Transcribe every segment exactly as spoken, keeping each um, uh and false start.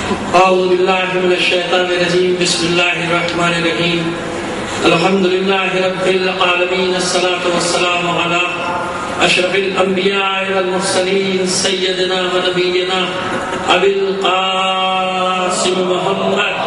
اعوذ باللہ من الشیطان الرجیم بسم اللہ الرحمن الرحیم الحمد للہ رب العالمین الصلاۃ والسلام علی اشرف الانبیاء والمرسلین سیدنا و نبینا ابی القاسم محمد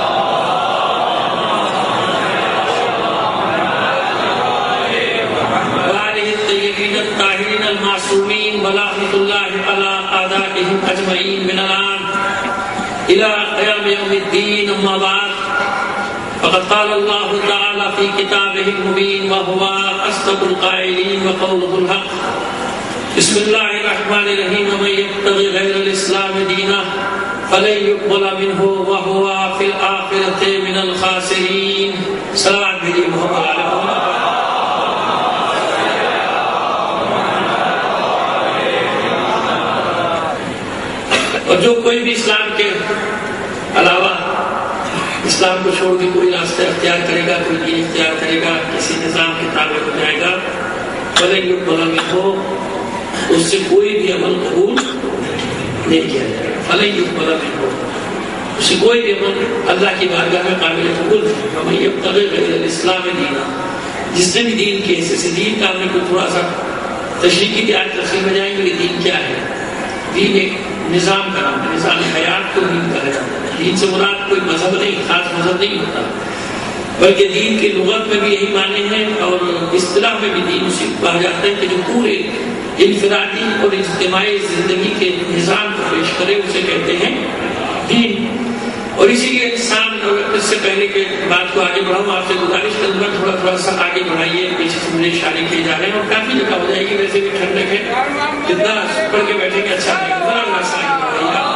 وآلہ الطیبین الطاہرین المعصومین ولعنۃ اللہ علی اعدائهم اجمعین من الآن إلى قيام يوم الدين. أما بعد فقد قال الله تعالى في كتابه المبين وهو أصدق القائلين وقوله الحق. بسم الله الرحمن الرحيم ومن يبتغي غير الإسلام دينا فلن يقبل منه وهو في الآخرة من الخاسرين. صلوات بھیجیے محمد علیہ وسلم. اور جو کوئی بھی اسلام کے علاوہ اسلام کو چھوڑ کے کوئی راستہ اختیار کرے گا، کوئی دین اختیار کرے گا، کسی نظام کے تابع ہو جائے گا، بھلے ہی بھلا میں ہو، اس سے کوئی بھی عمل قبول نہیں کیا جائے گا. بھلے ہی بھلا میں ہو، اس سے کوئی بھی عمل اللہ کی بارگاہ میں قابل قبول نہیں. ہمیں یہ تغیر غیر الاسلام دینا، جس نے بھی دین کے حصے سے دین کا ہم نے کوئی تھوڑا سا تشریح کی آج تفصیل میں جائیں گے کہ دین کیا ہے. دین ایک نظام کا نام ہے، نظام حیات کو دین کہا جاتا ہے. دین سے مراد کوئی مذہب نہیں، خاص مذہب نہیں ہوتا، بلکہ دین کی لغت میں بھی یہی معنی ہے اور اصطلاح میں بھی دین اسی کو کہا جاتا ہے کہ جو پورے انفرادی اور اجتماعی زندگی کے نظام کو پیش کرے اسے کہتے ہیں دین. اور اسی لیے انسان، اس سے پہلے کہ بات کو آگے بڑھاؤں آپ سے گزارش کروں گا تھوڑا تھوڑا سا آگے بڑھائیے، پیچھے سے مجھے اشارے کیے جا رہے ہیں اور کافی جگہ ہو جائے گی، ویسے بھی ٹھنڈک ہے، جتنا پڑھ کے بیٹھیں گے اچھا نہیں. ذرا ذرا سا آگے بڑھائیے آپ.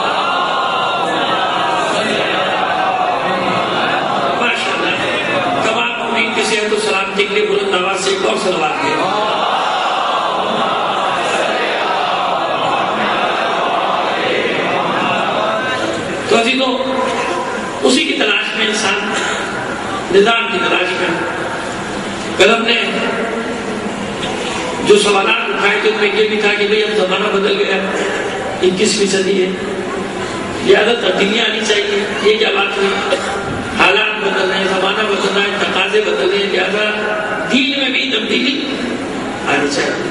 ماشاء اللہ، تمام امین کی صحت و سلامتی کے لیے بلند آواز سے ایک اور صلوات دیں. تو عزیزوں، اسی کی تلاش میں انسان، نظام کی تلاش میں قلم نے جو سوالات اٹھائے تھے ان میں یہ بھی تھا کہ بھئی اب زمانہ بدل گیا، اکیسویں صدی ہے، لہٰذا تبدیلیاں آنی چاہیے. یہ کیا بات ہوئی؟ حالات بدل رہے ہیں، زمانہ بدل رہا ہے، تقاضے بدل رہے ہیں، لہٰذا دین میں بھی تبدیلی آنی چاہیے،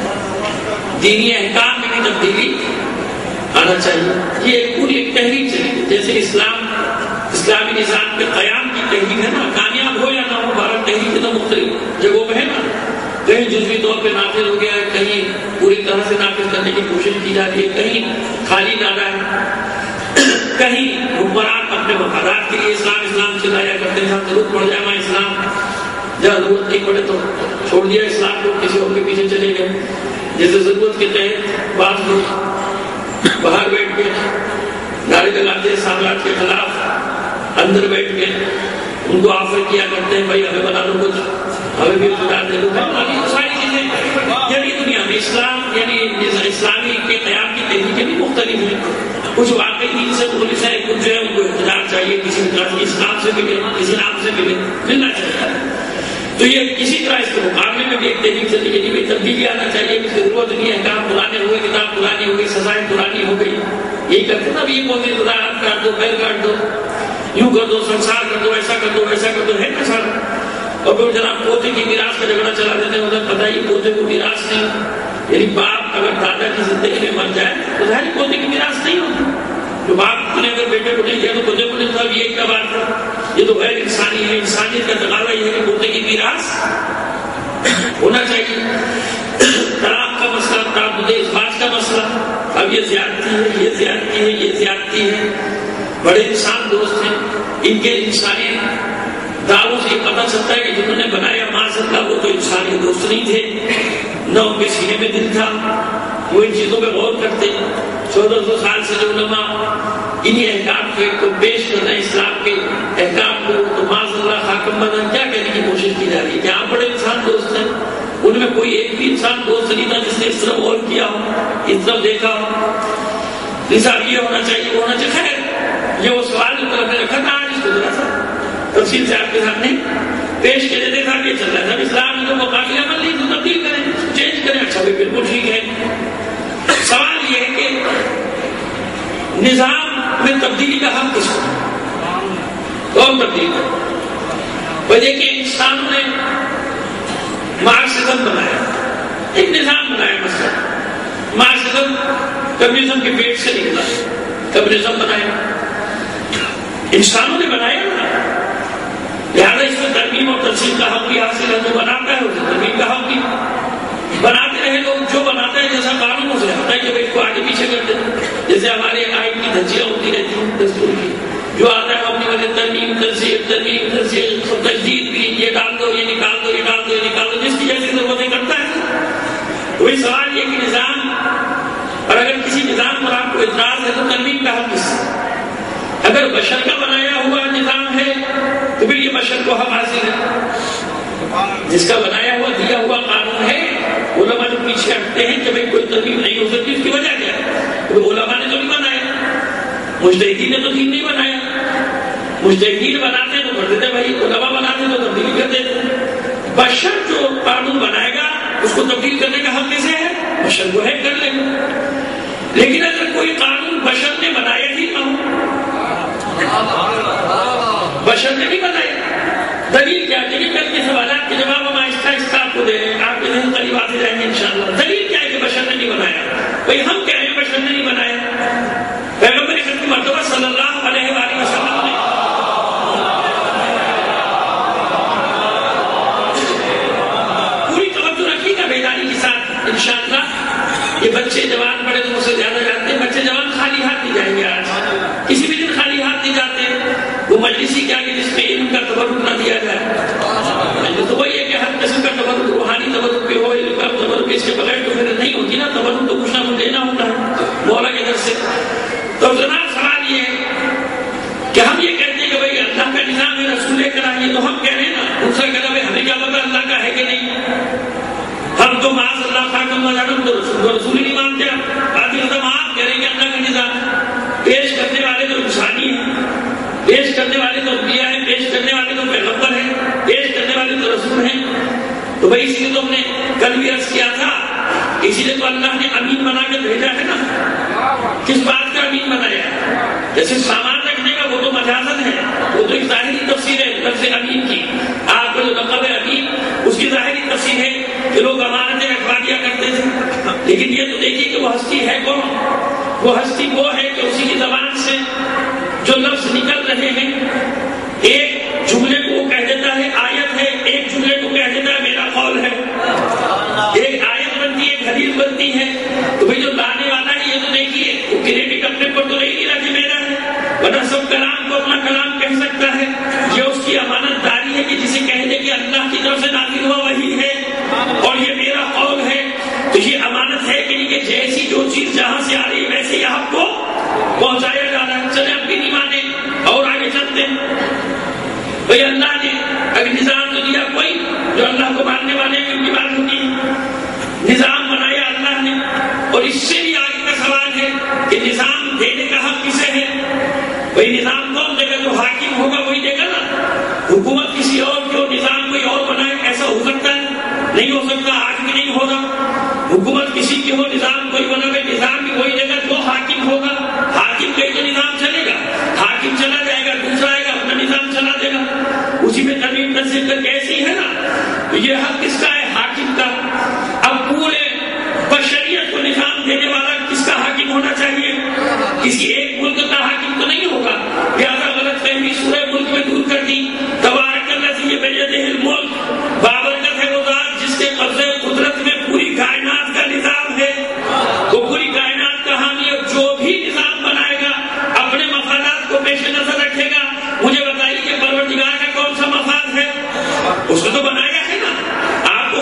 دینی احکام میں بھی تبدیلی آنا چاہیے. یہ ایک پوری ایک تحریک چلی، جیسے اسلام اسلامی نظام کے قیام کی تحریک ہے نا، کامیاب ہو یا نہ ہو، بھارت تحریک تو مختلف جگہوں پہ ہے نا، کہیں جزوی طور پہ نافذ ہو گیا ہے، کہیں پوری طرح سے نافذ کرنے کی کوشش کی جا رہی ہے، کہیں خالی نعرہ ہے، کہیں حکمران اپنے مفادات کے لیے اسلام اسلام چلایا کرتے ہیں، جہاں ضرورت پڑ جائے وہاں اسلام، جہاں ضرورت نہیں پڑے تو چھوڑ دیا اسلام کو، کسی اور کے پیچھے چلے گئے. جیسے ضرورت کے تحت بعض لوگ باہر بیٹھ کے نعرے لگاتے ہیں سامراج کے خلاف، اندر بیٹھ کے ان کو آفر کیا کرتے ہیں بھائی ہمیں بنا دو کچھ، ہمیں بھی اقتدار دے دو. ساری چیزیں یعنی دنیا میں اسلام یعنی اسلامی کے قیام کی تحریکیں بھی مختلف ہیں. کچھ واقعی دین سے مخلص ہے، کچھ جو ہے ان کو اقتدار چاہیے، کسی طرح کی اسلام سے ملے، کسی نام سے ملے، ملنا چاہیے. تو یہ کسی طرح اس کے مقابلے میں بھی ایک تحریک چلی گئی کہ تبدیلی آنا چاہیے، کسی ضرورت نہیں ہے، کام پرانے ہوئے، کتاب پرانی ہو گئی، سزائیں پرانی ہو گئی. یہی کرتے نا، یہ بولتے ہیں ہاتھ کاٹ دو، پیر کاٹ دو، یوں کر دو، سنسار کر دو، ایسا کر دو، ویسا کر دو، ہے نا سارا. اور پھر جناب پوتے کی میراث کا جھگڑا چلا دیتے ہیں، ادھر پتہ ہی پوتے کو میراث نہیں. یعنی باپ اگر دادا کی زندگی میں مر جائے تو ظاہر پوتے کی میراث نہیں ہوتی. جو باپ نے اگر بیٹے کو نہیں دیا تو پوتے کو نہیں. صاحب یہ کیا بات ہے؟ یہ تو غیر انسانی ہے. انسانیت کا تقاضا یہ ہے کہ پوتے کی میراث ہونا چاہیے. طلاق کا مسئلہ، تعدد ازواج کا مسئلہ، اب یہ زیادتی ہے، یہ زیادتی ہے، یہ زیادتی ہے. بڑے انسان دوست ہیں، ان کے انسانی دعووں سے یہ پتہ چلتا ہے کہ جنہوں نے بنایا معاذ اللہ وہ تو انسانی دوست نہیں تھے، نہ ان کے سینے میں دل تھا، وہ ان چیزوں پہ غور کرتے. چودہ سو سال سے جو علماء انہی احکام کو پیش کر رہے ہیں، اسلام کے احکام کو، تو معاذ اللہ حاکم بدن کیا کہنے کی کوشش کی جا رہی ہے کہ آپ بڑے انسان دوست ہیں. ان میں کوئی ایک بھی انسان دوست نہیں تھا جس نے اس طرف غور کیا ہو، اس طرف دیکھا ہو. نصاب یہ ہونا چاہیے، وہ ہونا چاہیے. خیر، یہ وہ سوال جو طرف نے رکھا تھا، آج اس کو ذرا سا تفصیل سے آپ کے سامنے پیش کر دیتے. تھا یہ چل رہا تھا اسلام میں جو مقاصد عمل نہیں تو تبدیل کریں، چینج کریں. اچھا بھی بالکل ٹھیک ہے. سوال یہ ہے کہ نظام میں تبدیلی کا حق کس کو؟ کون تبدیل کرے؟ وجہ کہ انسانوں نے مارکسزم بنایا، ایک نظام بنایا، مثلا مارکسزم کمیونزم کے پیٹ سے نکلا، کمیونزم بنایا، انسانوں نے بنایا نا، لہٰذا اس میں ترمیم اور تنصیب کا حق بھی حاصل ہے، جو بناتا ہے اسے ترمیم کا حق بھی بناتے رہے لوگ، جو بناتا ہے جیسا قانون سے ہوتا ہے کہ اس کو آگے پیچھے کرتے ہیں، جیسے ہمارے آئین کی دھجیاں ہوتی رہتی ہیں دستور کی، جو آتا ہے اپنی وجہ ترمیم تنصیب ترمیم تنصیب تجدید بھی، یہ ڈال دو یہ نکال دو یہ ڈال دو یہ نکال دو، جس کی جیسی ضرورتیں کرتا ہے۔ وہی سوال یہ کہ نظام، اور اگر کسی نظام پر آپ کو اعتراض ہے تو ترمیم کا حق کس سے؟ اگر بشر کا بنایا ہوا نظام ہے تو پھر یہ بشر کو حق حاصل ہے، جس کا بنایا ہوا دیا ہوا قانون ہے۔ علماء جو پیچھے ہٹتے ہیں کہ بھائی کوئی ترمیم نہیں ہو سکتی، اس کی وجہ کیا ہے؟ تو علماء نے تو نہیں بنایا، مجتہدین نے تو دین نہیں بنایا، مجتہدین بناتے تو کر دیتے بھائی، علماء بناتے تو تبدیل کر دیتے۔ بشر جو قانون بنائے گا اس کو تبدیل کرنے کا حق کسے ہے؟ بشر کو ہے، کر لے گا۔ لیکن اگر کوئی قانون بشر نے بنایا ہی نہ ہو، بشر نے نہیں بنایا، دلیل کیا ہے؟ کل کے سوالات کے جواب ہم آہستہ آہستہ آپ کو دے رہے ہیں، آپ کے ذہن قریب آتے جائیں گے انشاءاللہ۔ دلیل کیا ہے کہ بشر نے نہیں بنایا؟ بھائی ہم کہہ رہے ہیں بشر نے نہیں بنایا، پیغمبر ختم مرتبہ صلی اللہ علیہ وآلہ وسلم نے پوری توجہ رکھی گا بیداری کے ساتھ انشاءاللہ۔ یہ بچے جوان بڑے تو مجھ سے زیادہ جانتے ہیں، بچے جوان خالی ہاتھ نہیں جائیں گے، آج کسی بھی دن خالی ہاتھ نہیں جاتے۔ وہ مجلسی کیا کہ جس میں علم کا تبرک نہ دیا جائے، تو وہی ہے کہ ہر قسم کا تبرک، روحانی تبرک بھی ہو، علم کا تبرک، اس کے بغیر تو پھر نہیں ہوتی نا تبرک، تو کچھ نہ کچھ دینا ہوتا ہے مولا کے در سے۔ تو جناب سوال یہ ہے کہ ہم یہ کہتے ہیں کہ بھائی اللہ کا نظام ہے، رسول لے کر آئیے، تو ہم کہہ رہے ہیں نا، دوسرا کہنا بھائی ہمیں کیا پتا اللہ کا ہے کہ نہیں، ہم تو معاذ اللہ خاکم مجانم تو رسول ہی نہیں مانتے۔ آدمی ختم آپ کہہ رہے ہیں کہ اللہ کا نظام، پیش کرنے والے تو انسانی ہیں، پیش کرنے والے تو انبیاء ہیں، پیش کرنے والے تو پیغمبر ہیں، پیش کرنے والے تو رسول ہیں۔ تو بھائی اسی لیے تو ہم نے کل بھی عرض کیا تھا، اسی لیے تو اللہ نے امین بنا کے بھیجا ہے نا۔ کس بات کا امین بنایا ہے؟ جیسے سامان رکھنے کا وہ تو مجازن ہے، وہ تو ایک ظاہری تفسیر ہے لفظ امین کی، آپ کا جو لقب ہے امین اس کی ظاہری تفسیر ہے کہ لوگ امانتیں رکھوا دیا کرتے تھے، لیکن یہ تو دیکھیے کہ وہ ہستی ہے کون؟ وہ ہستی وہ ہے کہ اسی کی زبان سے جو لفظ نکل رہے ہیں، ایک جملے کو وہ کہہ دیتا ہے آیت ہے، ایک جملے کو کہہ دیتا ہے میرا قول ہے، ایک آیت بنتی ہے ایک حدیث بنتی ہے۔ تو بھئی جو لانے والا ہے یہ تو دیکھیے وہ کریڈٹ اپنے پر تو نہیں رہا کہ میرا ہے، ورنہ سب کلام کو اپنا کلام کہہ سکتا ہے۔ یہ اس کی امانت داری ہے کہ جسے کہہ دے کہ اللہ کی طرف سے نازل ہوا وہی ہے اور یہ میرا قول ہے، تو یہ امانت ہے کہ نہیں کہ جیسی جو چیز جہاں سے آ رہی ہے ویسے یہاں کو پہنچایا جا رہا ہے۔ چلے اب بھی نہیں مانے اور آگے چلتے ہیں۔ بھئی اللہ نے اگر نظام تو دیا کوئی، جو اللہ کو ماننے والے ہیں ان کی بات ہوتی ہے، نظام بنایا اللہ نے، اور اس سے بھی آگے کا سوال ہے کہ نظام دینے کا حق کسے ہے؟ بھئی نظام کون دے گا؟ جو حاکم ہوگا وہی دے گا نا۔ حکومت کسی اور جو نظام کوئی اور بنائے، ایسا ہو سکتا ہے؟ نہیں ہو سکتا، آج بھی نہیں ہوگا۔ حکومت کسی کی ہو، نظام کوئی بنائے، نظام بھی وہی دے گا، تو حاکم ہوگا۔ حاکم کہیں تو نظام چلے گا، حاکم چلا جائے گا، دوسرا آئے گا اپنا نظام چلا دے گا، اسی میں ترمیم تنصیب کر کے ایسی ہے نا۔ تو یہ حق کس کا ہے؟ حاکم کا۔ اب پورے بشریت کو نظام دینے والا کس کا حاکم ہونا چاہیے؟ کسی ایک ملک کا حاکم تو نہیں ہوگا، لہٰذا غلط فہمی سورہ ملک میں دور کر دی۔ تبارک الذی بیدہ الملک، بابرکت ہے وہ ذات جس کے قبضے قدرت میں پوری کائنات کا نظام ہے، وہ پوری کائنات کا حامی ہے۔ جو بھی نظام بنائے گا اپنے مفادات کو پیش نظر رکھے گا۔ مجھے بتائیے کہ پروردگار کا کون سا مفاد ہے؟ اس کو تو بنایا ہے نا۔ آپ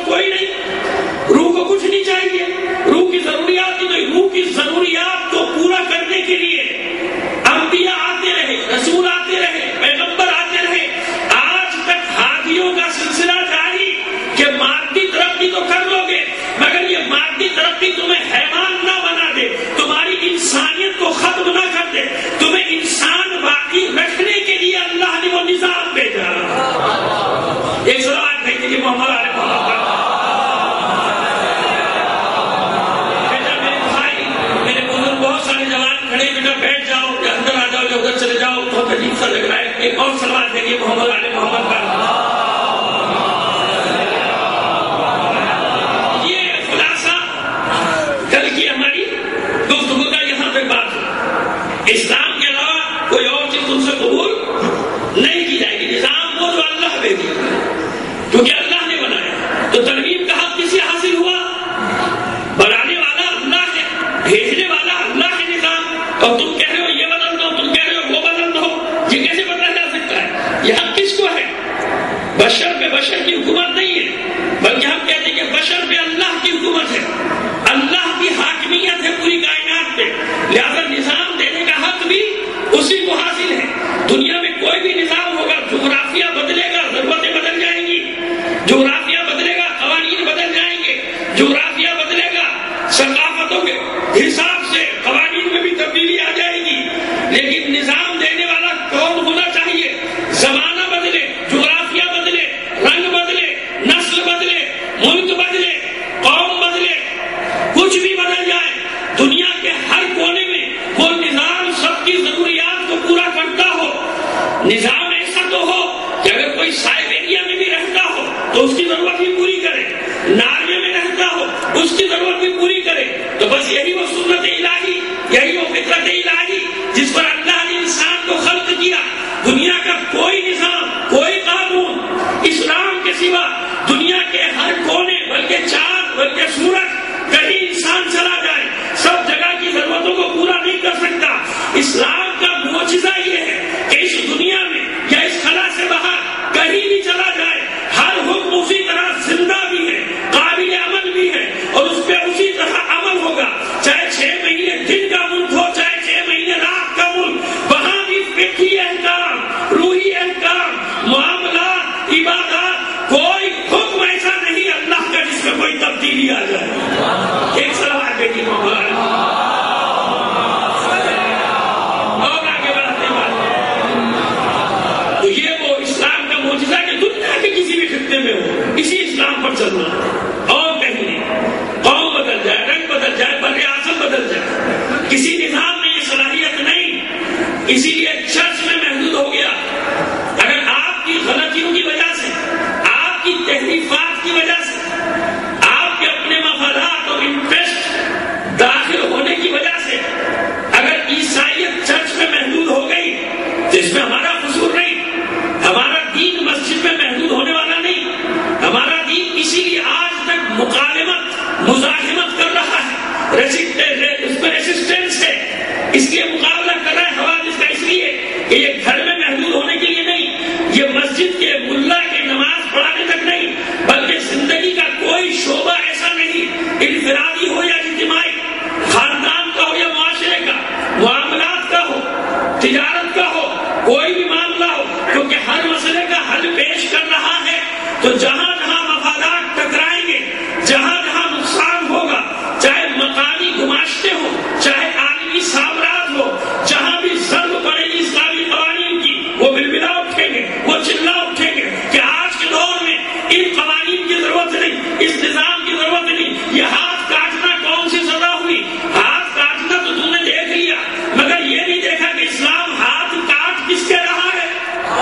کوئی نہیں، روح کو کچھ نہیں چاہیے، روح کی ضروریات نہیں، تو روح کی ضروریات کو پورا کرنے کے لیے انبیاء آتے رہے، رسول آتے رہے، پیغمبر آتے رہے، آج تک ہادیوں کا سلسلہ جاری کہ مادی ترقی تو کر لو گے مگر یہ مادی ترقی تمہیں حیوان نہ بنا دے، تمہاری انسانیت کو ختم نہ کر دے، تمہیں انسان باقی رکھنے کے لیے اللہ نے وہ نظام بھیجا۔ ایک سوال ہے کہ محمد علیہ محمد بیٹا، میرے بھائی، میرے بزرگ، بہت سارے جوان کھڑے، بیٹا بیٹھ جاؤ یا اندر آ جاؤ یا ادھر چلے جاؤ، بہت عجیب سا لگ رہا ہے۔ ایک اور سوال ہے کہ محمد علیہ محمد کا اسلام کے علاوہ کوئی اور چیز تم سے قبول نہیں کی جائے گی، نظام وہ جو اللہ نے دیا کیونکہ اللہ نے بنایا، تو ترغیب کا حق کسی حاصل ہوا؟ بنانے والا اللہ ہے، بھیجنے والا اللہ ہے نظام، اور تم کہہ رہے ہو یہ بدل دو، تم کہہ رہے ہو وہ بدل دو، یہ کیسے بدلا جا سکتا ہے؟ یہ حق کس کو ہے؟ بشر پہ بشر کی حکومت نہیں ہے، بلکہ ہم کہتے ہیں کہ بشر پہ اللہ کی حکومت ہے، اللہ کی حاکمیت ہے پوری کائنات پہ، لہذا نظام دینے کا حق بھی اسی کو حاصل ہے۔ دنیا میں کوئی بھی نظام ہوگا، جغرافیہ بدلے گا، ضرورتیں بدل جائیں گی، جغرافیہ بدلے گا، قوانین بدل جائیں گے، جغرافیہ بدلے گا، ثقافتوں کے حساب سے قوانین میں بھی تبدیلی آ جائے گی، لیکن نظام دینے والا کون ہونا چاہیے؟ زمانہ بدلے، جغرافیہ بدلے، رنگ بدلے، نسل بدلے، ملک بدلے، قوم بدلے، کچھ بھی بدل جائے، دنیا کے ہر کونے میں وہ نظام سب کی ضروریات کو پورا کرتا ہو۔ نظام ایسا تو ہو کہ اگر کوئی سائبیریا میں بھی رہتا ہو تو اس کی ضرورت بھی پوری کرے، ناروے میں رہتا ہو اس کی ضرورت بھی پوری کرے، تو بس یہی وہ سنت الہی، یہی وہ فطرت الہی جس پر اللہ نے انسان کو خلق کیا۔ دنیا کا کوئی نظام، کوئی قانون اسلام کے سوا دنیا کے ہر کونے، بلکہ چاند، بلکہ سورج، کہیں انسان چلا جائے سب جگہ کی ضرورتوں کو پورا نہیں کر سکتا۔ اسلام کا معجزہ یہ ہے کہ اس دنیا میں یا اس خلا سے باہر کہیں بھی چلا جائے ہر حکم اسی طرح زندہ بھی ہے، قابل عمل بھی ہے، اور اس پہ اسی طرح عمل ہوگا، چاہے چھ مہینے دن کا ملک ہو، چاہے چھ مہینے رات کا ملک، وہاں بھی فقہی احکام، روحی احکام، معاملات، عبادات، کوئی حکم ایسا نہیں اللہ کا جس میں کوئی تبدیلی آ جائے۔ ایک سوال بیٹی محمد اور آگے بڑھتے بات، تو یہ وہ اسلام کا معجزہ کہ دنیا کے کسی بھی خطے میں ہو اسی اسلام پر چلنا اور کہیں نہیں، قوم بدل جائے، رنگ بدل جائے، بر اعظم بدل جائے، کسی نظام میں یہ صلاحیت نہیں، اسی لیے چرچ میں محدود ہو گیا۔ اگر آپ کی غلطیوں کی وجہ سے، آپ کی تحریفات کی وجہ سے، آپ کے اپنے مفادات اور انٹرسٹ داخل ہونے کی وجہ سے اگر عیسائیت چرچ میں محدود ہو گئی تو اس میں ہمارا قصور نہیں، ہمارا دین مسجد میں محدود ہونے والا نہیں، ہمارا دین اسی لیے آج تک مقاومت، مزاحمت کر رہا ہے، اس میں ریسسٹنس ہے، اس لیے مقابلہ کر رہا ہے حوادث کا، اس لیے کہ یہ گھر میں محدود ہونے کے لیے نہیں، یہ مسجد کے ملا کے نماز پڑھانے تک نہیں، بلکہ زندگی کا کوئی شعبہ ایسا نہیں، انفرادی ہو یا اجتماعی، خاندان کا ہو یا معاشرے کا، معاملات کا ہو، تجارت کا ہو، کوئی بھی معاملہ ہو، کیونکہ ہر مسئلے کا حل پیش کر رہا ہے، تو جہاں جہاں مفادات ٹکرائیں گے، جہاں جہاں نقصان ہوگا، چاہے مقامی گماشتے ہو، چاہے عالمی سامراج ہو، جہاں بھی ضرب پڑے گی اسلامی قوانین کی، وہ بلبلا اٹھیں گے، وہ چلا اٹھیں گے کہ آج کے دور میں ان قوانین کی ضرورت نہیں، اس نظام کی ضرورت نہیں، یہ ہاتھ کاٹنا کون سی سزا ہوئی؟ ہاتھ کاٹنا تو تم نے دیکھ لیا، مگر یہ نہیں دیکھا کہ اسلام ہاتھ کاٹ کس کے رہا ہے۔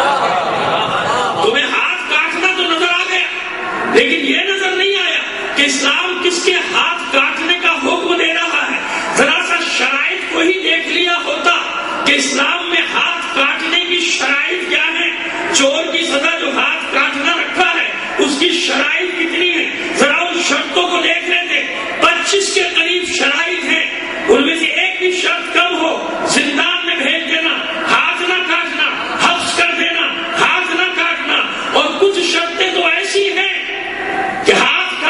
تمہیں ہاتھ کاٹنا تو نظر آ گیا، لیکن یہ نظر نہیں آیا کہ اسلام کس کے ہاتھ کاٹنے کا حکم دے رہا ہے۔ ذرا سا شرائط کو ہی دیکھ لیا ہوتا کہ اسلام میں ہاتھ کاٹنے کی شرائط کیا ہے، چور کی سزا جو ہاتھ کاٹنا رکھا ہے اس کی شرائط کتنی ہے، ذرا ان شرطوں کو دیکھ لیتے، پچیس کے قریب شرائط ہیں، ان میں سے ایک بھی شرط کم ہو، زندان میں بھیج دینا، ہاتھ نہ کاٹنا، حبس کر دینا، ہاتھ نہ کاٹنا، اور کچھ شرطیں تو ایسی ہیں کہ ہاتھ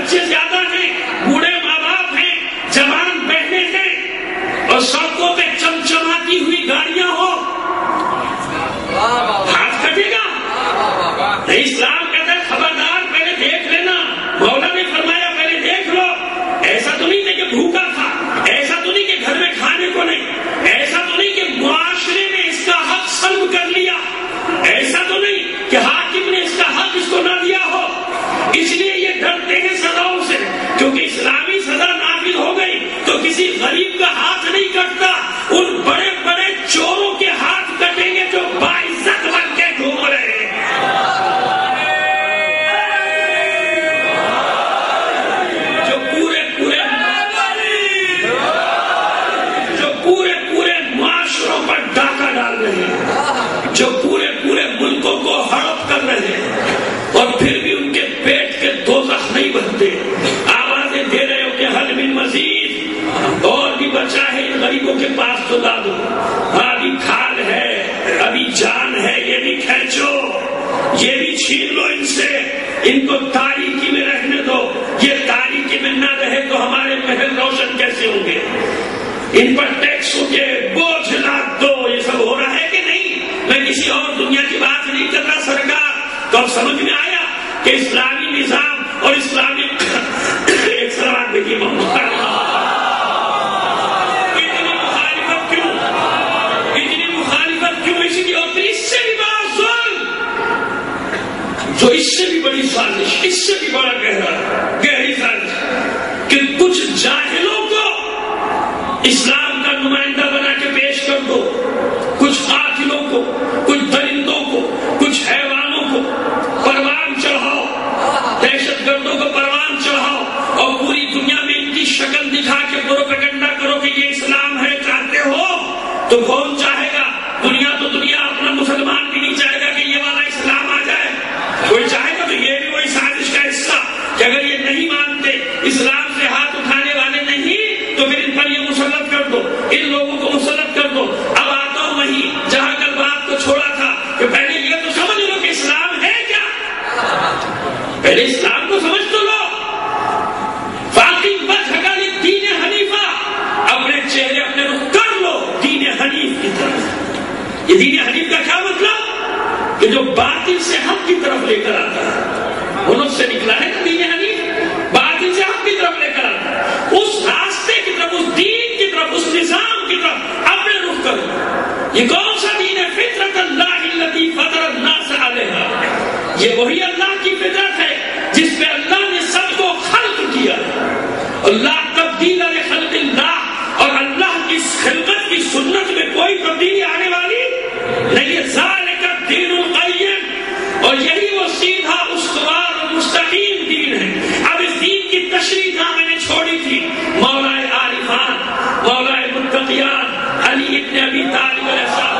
بچے زیادہ ہیں، بوڑھے ماں باپ ہیں، جوان بہنیں ہیں، اور سڑکوں پہ چمچماتی ہوئی گاڑیاں ہو، ہاتھ کٹے گا؟ نہیں، اسلام کہتا ہے خبردار پہلے دیکھ لینا. مولا نے فرمایا پہلے دیکھ لو. ایسا تو نہیں ہے کہ بھوکا تھا، ایسا تو نہیں کہ گھر میں کھانے کو نہیں، ایسا تو نہیں کہ معاشرے نے اس کا حق سلب کر لیا، ایسا تو نہیں کہ حاکم نے اس کا حق اس کو نہ دیا ہو. اس لیے یہ ڈرتے ہیں سزاؤں سے، کیونکہ اسلامی سزا نافذ ہو گئی تو کسی غریب کا ہاتھ نہیں کٹتا، ان بڑے بڑے چوروں کے ہاتھ کٹیں گے جو باعزت بن کے گھوم رہے ہیں. جو پورے پورے جو پورے پورے معاشروں پر ڈاکہ ڈال رہے ہیں، جو پورے پورے ملکوں کو ہڑپ کر رہے ہیں، اور پھر بھی ان کے پیٹ کے دوزخ نہیں بنتے. آوازیں دے رہے ہو کہ حل من مزید، اور بھی بچا ہے ان غریبوں کے پاس تو لا دو. ابھی کھال ہے، ابھی جان ہے، یہ بھی کھینچو، یہ بھی چھین لو ان سے. ان کو تاریکی میں رہنے دو. یہ تاریکی میں نہ رہے تو ہمارے محل روشن کیسے ہوں گے؟ ان پر ٹیکسوں کے بوجھ لاد دو. یہ سب ہو رہا ہے کہ نہیں؟ میں کسی اور دنیا کی بات نہیں کر رہا سرکار. تو اب سمجھ میں آیا کہ اسلامی نظام اور اسلامی ایک سلام دیکھیے محمد اتنی مخالفت کیوں، اتنی مخالفت کیوں؟ اس لیے اور اس سے بھی بڑا ظلم، جو اس سے بھی بڑی سازش، اس سے بھی بڑا گہرا گہری سازش، کہ کچھ جاہلوں کو اسلام کا نمائندہ بنا کے پیش کر دو، کچھ قاتلوں کو، کچھ درندوں کو، کچھ حیوانوں کو پروان چڑھاؤ، دہشت گردوں کو پروان چڑھاؤ، اور پوری دنیا میں ان کی شکل دکھا کے پروپیگنڈا کرو کہ یہ اسلام ہے. چاہتے ہو تو کون چاہے گا؟ دنیا تو دنیا، اپنا مسلمان بھی نہیں چاہے گا کہ یہ والا اسلام آ جائے. کوئی چاہے گا تو یہ بھی وہی سازش کا حصہ کہ اگر یہ نہیں مانتے، اسلام سے ہاتھ اٹھانے والے نہیں، تو پھر ان پر یہ مسلط کر دو، ان لوگوں کو مسلط کر دو. اب آتا ہوں وہیں جہاں کل بات کو چھوڑا تھا کہ پہلے یہ تو سمجھ لو کہ اسلام ہے کیا. پہلے اسلام کو سمجھ تو لو. فاقم وجہک للدین حنیفہ، اپنے چہرے اپنے رخ کر لو دین حنیف کی طرف. یہ دین حنیف کا کیا مطلب؟ کہ جو باطل سے حق کی طرف لے کر آتا ہے، ان سے نکلا ہے دین حنیف، باطل سے حق کی طرف لے کر آتا ہے. اس راستے کی طرف، اس دین کی طرف، اس نظام کی طرف اپنے رخ کرو. یہ کون سا دین ہے؟ فطرت اللہ التی فطر الناس علیہا. یہ وہی اللہ کی فطرت ہے جس پہ اللہ نے سب کو خلق کیا. اللہ تبدیل لخلق اللہ، اور اللہ کی خلقت کی سنت میں کوئی تبدیلی آنے والی نہیں. ذالک الدین القیم، اور یہی وہ سیدھا استوار اور مستقیم دین ہے. اب اس دین کی تشریح جہاں میں نے چھوڑی تھی، مولا عارفان، مولا متقیان علی ابن ابی طالب علیہ السلام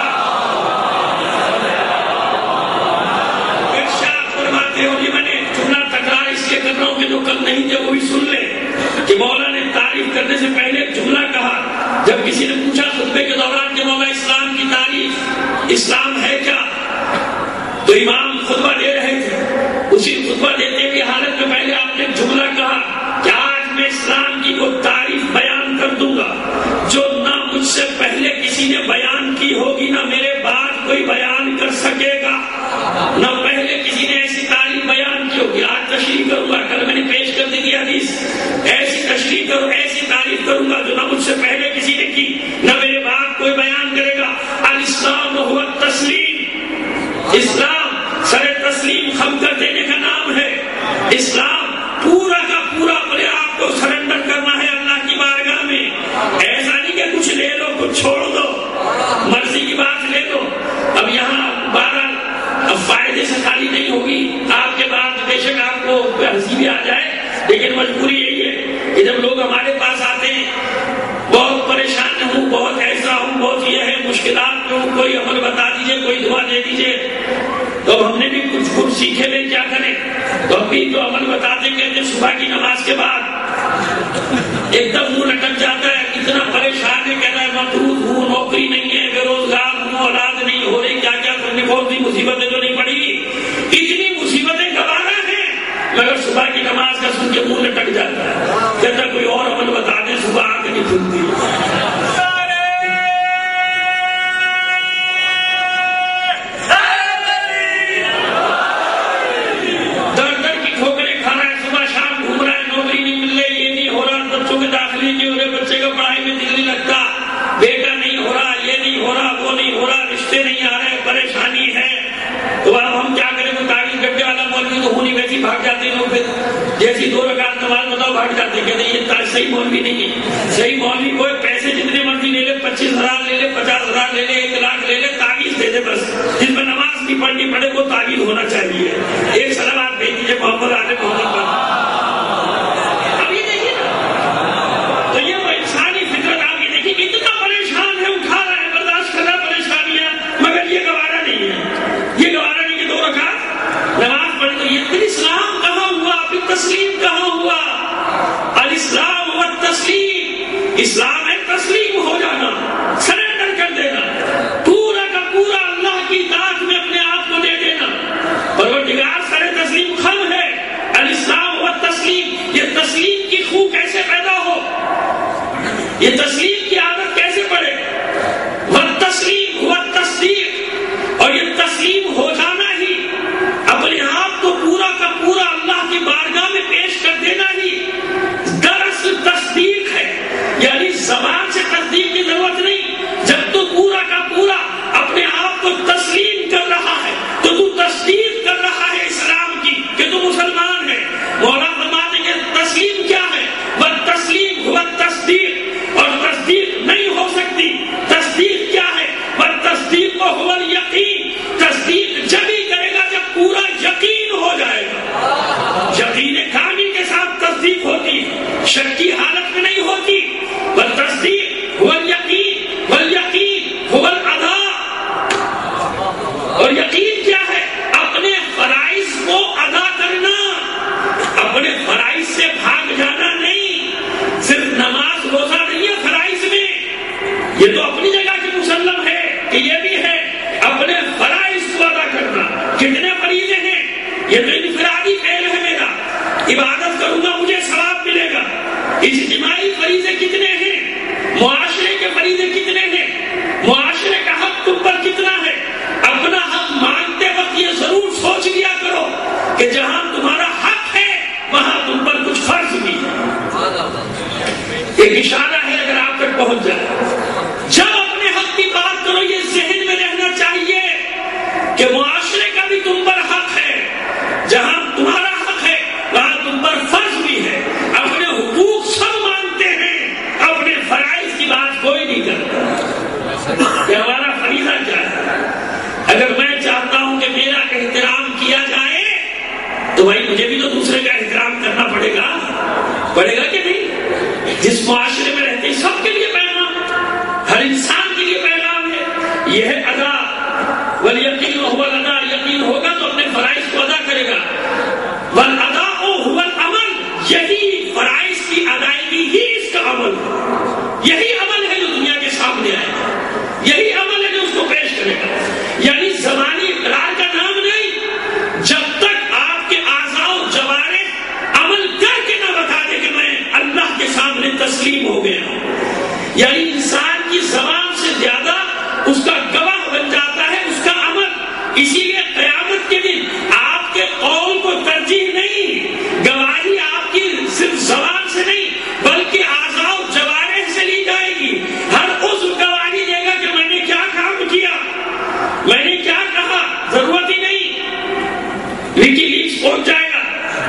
ارشاد فرماتے ہو. یہ میں نے جملہ تکرار اس لیے کر رہا ہوں کہ جو کل نہیں تھے وہ بھی سن لیں کہ مولا نے تعریف کرنے سے پہلے ایک جملہ کہا. جب کسی نے پوچھا خطبے کے دوران کہ مولا اسلام کی تعریف، اسلام ہے کیا، تو امام خطبہ دے رہے تھے. اسی خطبہ دینے کی حالت میں پہلے آپ نے جملہ کہا کہ آج میں اسلام کی وہ تعریف بیان کر دوں گا جو نہ مجھ سے پہلے کسی نے بیان کی ہوگی، نہ میرے بعد کوئی بیان کر سکے گا، نہ پہلے کسی نے ایسی تعریف بیان کی ہوگی. آج تشریح کروں گا، کل میں نے پیش کر دی تھی حدیث، ایسی تشریح کروں، ایسی تعریف کروں گا جو نہ مجھ سے پہلے کسی نے کی، نہ میرے بعد کوئی بیان کرے گا. الاسلام هو التسلیم، اسلام سر تسلیم خم کر دینے کا نام ہے. اسلام پورا کا پورا اپنے آپ کو سرنڈر کرنا ہے اللہ کی بارگاہ میں. ایسا نہیں کہ کچھ لے لو کچھ چھوڑ دو، مرضی کی بات لے لو. اب یہاں بارہ اب فائدے سے خالی نہیں ہوگی. آپ کے بعد بے شک آپ کو ہنسی بھی آ جائے، لیکن مجبوری یہی ہے کہ جب لوگ ہمارے پاس آتے ہیں بہت پریشان ہوں، بہت ایسا ہوں، بہت یہ ہے، مشکلات میں ہوں، کوئی عمل بتا دیجئے، کوئی دعا دے دیجئے، تو اب ہم نے بھی کچھ کچھ سیکھے لیں، کیا کریں؟ تو ابھی تو عمل بتاتے کہتے ہیں صبح کی نماز کے بعد ایک دم منہ لٹک جاتا ہے، اتنا پریشان ہے، کہہ رہا ہے مقروض ہوں، نوکری نہیں ہے، بے روزگار ہوں، اولاد نہیں ہو رہی، کیا کیا کرنے، کون سی مصیبتیں جو نہیں پڑی. اتنی مصیبتیں گوارا ہیں، مگر صبح کی نماز کا سن کے سوال بتاؤ بھاگ جاتے کہتے یہ صحیح مولوی نہیں ہے. صحیح مولوی کوئی پیسے جتنے مرضی لے لے, پچیس ہزار لے لے, پچاس ہزار لے لے, ایک لاکھ لے لے, تعویذ دے دے بس. جس میں نماز نہیں پڑھنی پڑے وہ تعویذ ہونا چاہیے. ایک صلوات بھیج دیجیے محمد آل محمد پر. ابھی دیکھیے نا, تو یہ وہ انسانی فطرت آپ کی دیکھیے کتنا پریشان ہے, اٹھا رہا ہے, برداشت کر رہا ہے پریشانیاں, مگر یہ گوارا نہیں ہے. یہ گوارا نہیں کہ دو رکعت نماز پڑھے. تو یہ پھر اسلام کہاں ہوا, پھر تسلیم کہاں ہوا؟ الاسلام و التسلیم, اسلام ہے تسلیم ہو جانا, سرنڈر کر دینا, پورا کا پورا اللہ کی اطاعت میں اپنے آپ کو دے دینا. پروردگار سر تسلیم خم ہے. الاسلام و التسلیم, یہ تسلیم کی خو کیسے پیدا ہو, یہ تسلیم کی عادت کیسے پڑے؟ والتسلیم ہوا التصدیق, اور یہ تسلیم ہو جانا ہی, اپنے آپ کو پورا کا پورا اللہ کی بارگاہ میں پیش کر دینا ہی دراصل تصدیق ہے. یعنی زبان سے تصدیق کی ضرورت نہیں, جب تو پورا کا پورا اپنے آپ کو تسلیم کر رہا ہے تو تو تصدیق کر رہا ہے اسلام کی کہ تو مسلمان ہے. مولا فرماتے ہیں تسلیم کیا ہے؟ والتسلیم ہوا التصدیق, اور تصدیق نہیں ہو سکتی. تصدیق کیا ہے؟ والتصدیق ہوا الیقین, تصدیق جب ہی کرے گا جب پورا یقین ہو جائے گا. یقین کامل کے ساتھ تصدیق ہوتی, شک کی حالت میں نہیں ہوتی. والتصدیق هو اليقین, والیقین هو الادا, اور یقین کیا ہے؟ اپنے فرائض کو ادا کرنا, اپنے فرائض سے بھاگ جانا نہیں. صرف نماز روزہ نہیں ہے فرائض میں, یہ تو اپنی جگہ کی مسلم ہے کہ یہ بھی ہے اپنے فرائض کو ادا کرنا. کتنے فریضے ہیں؟ یہ تو انفرادی فعل ہے میرا, عبادت کروں گا مجھے ثواب ملے گا. اجتماعی فریضے کتنے ہیں؟ معاشرے کے فریضے کتنے ہیں؟ معاشرے کا حق تم پر کتنا ہے؟ اپنا حق مانگتے وقت یہ ضرور سوچ لیا کرو کہ جہاں تمہارا حق ہے وہاں تم پر کچھ فرض بھی ہے. ایک اشارہ ہے اگر آپ تک پہنچ جائے. جب اپنے حق کی بات کرو یہ ذہن میں رہنا چاہیے کہ معاشرے کا بھی تم پر حق ہے, جہاں تمہارا حق ہے وہاں تم پر فرض بھی ہے. اپنے حقوق سب مانتے ہیں, اپنے فرائض کی بات کوئی نہیں کرتا کہ ہمارا فریضہ کیا ہے. اگر میں چاہتا ہوں کہ میرا احترام کیا جائے تو بھائی مجھے بھی تو دوسرے کا احترام کرنا پڑے گا, پڑے گا کہ نہیں؟ جس معاشرے میں رہتے ہیں سب کے لیے پیغام, ہر انسان کے لیے پیغام ہے. یہ ہے ادا, والیقین هو الادا, یقین ہوگا تو اپنے فرائض کو ادا کرے گا. والادا هو العمل, یہی فرائض کی ادائیگی ہی اس کا عمل ہے. یہی عمل ہے جو دنیا کے سامنے آئے گا, یہی عمل ہے جو اس کو پیش کرے گا. یعنی زبانی اقرار کا نام نہیں, جب تک آپ کے اعضاء و جوارح عمل کر کے نہ بتا دے کہ میں اللہ کے سامنے تسلیم ہو گیا ہوں. یعنی انسان کی زبان سے زیادہ اس کا گواہ بن جاتا ہے اس کا عمل. اسی لیے قیامت کے دن آپ کے قول کو ترجیح نہیں, گواہی آپ کی صرف زبان سے نہیں بلکہ اعضاء و جوارح سے لی جائے گی. ہر عضو گواہی دے گا کہ میں نے کیا کام کیا, میں نے کیا کہا. ضرورت ہی نہیں, ویکی لیکس پہنچ جائے گا,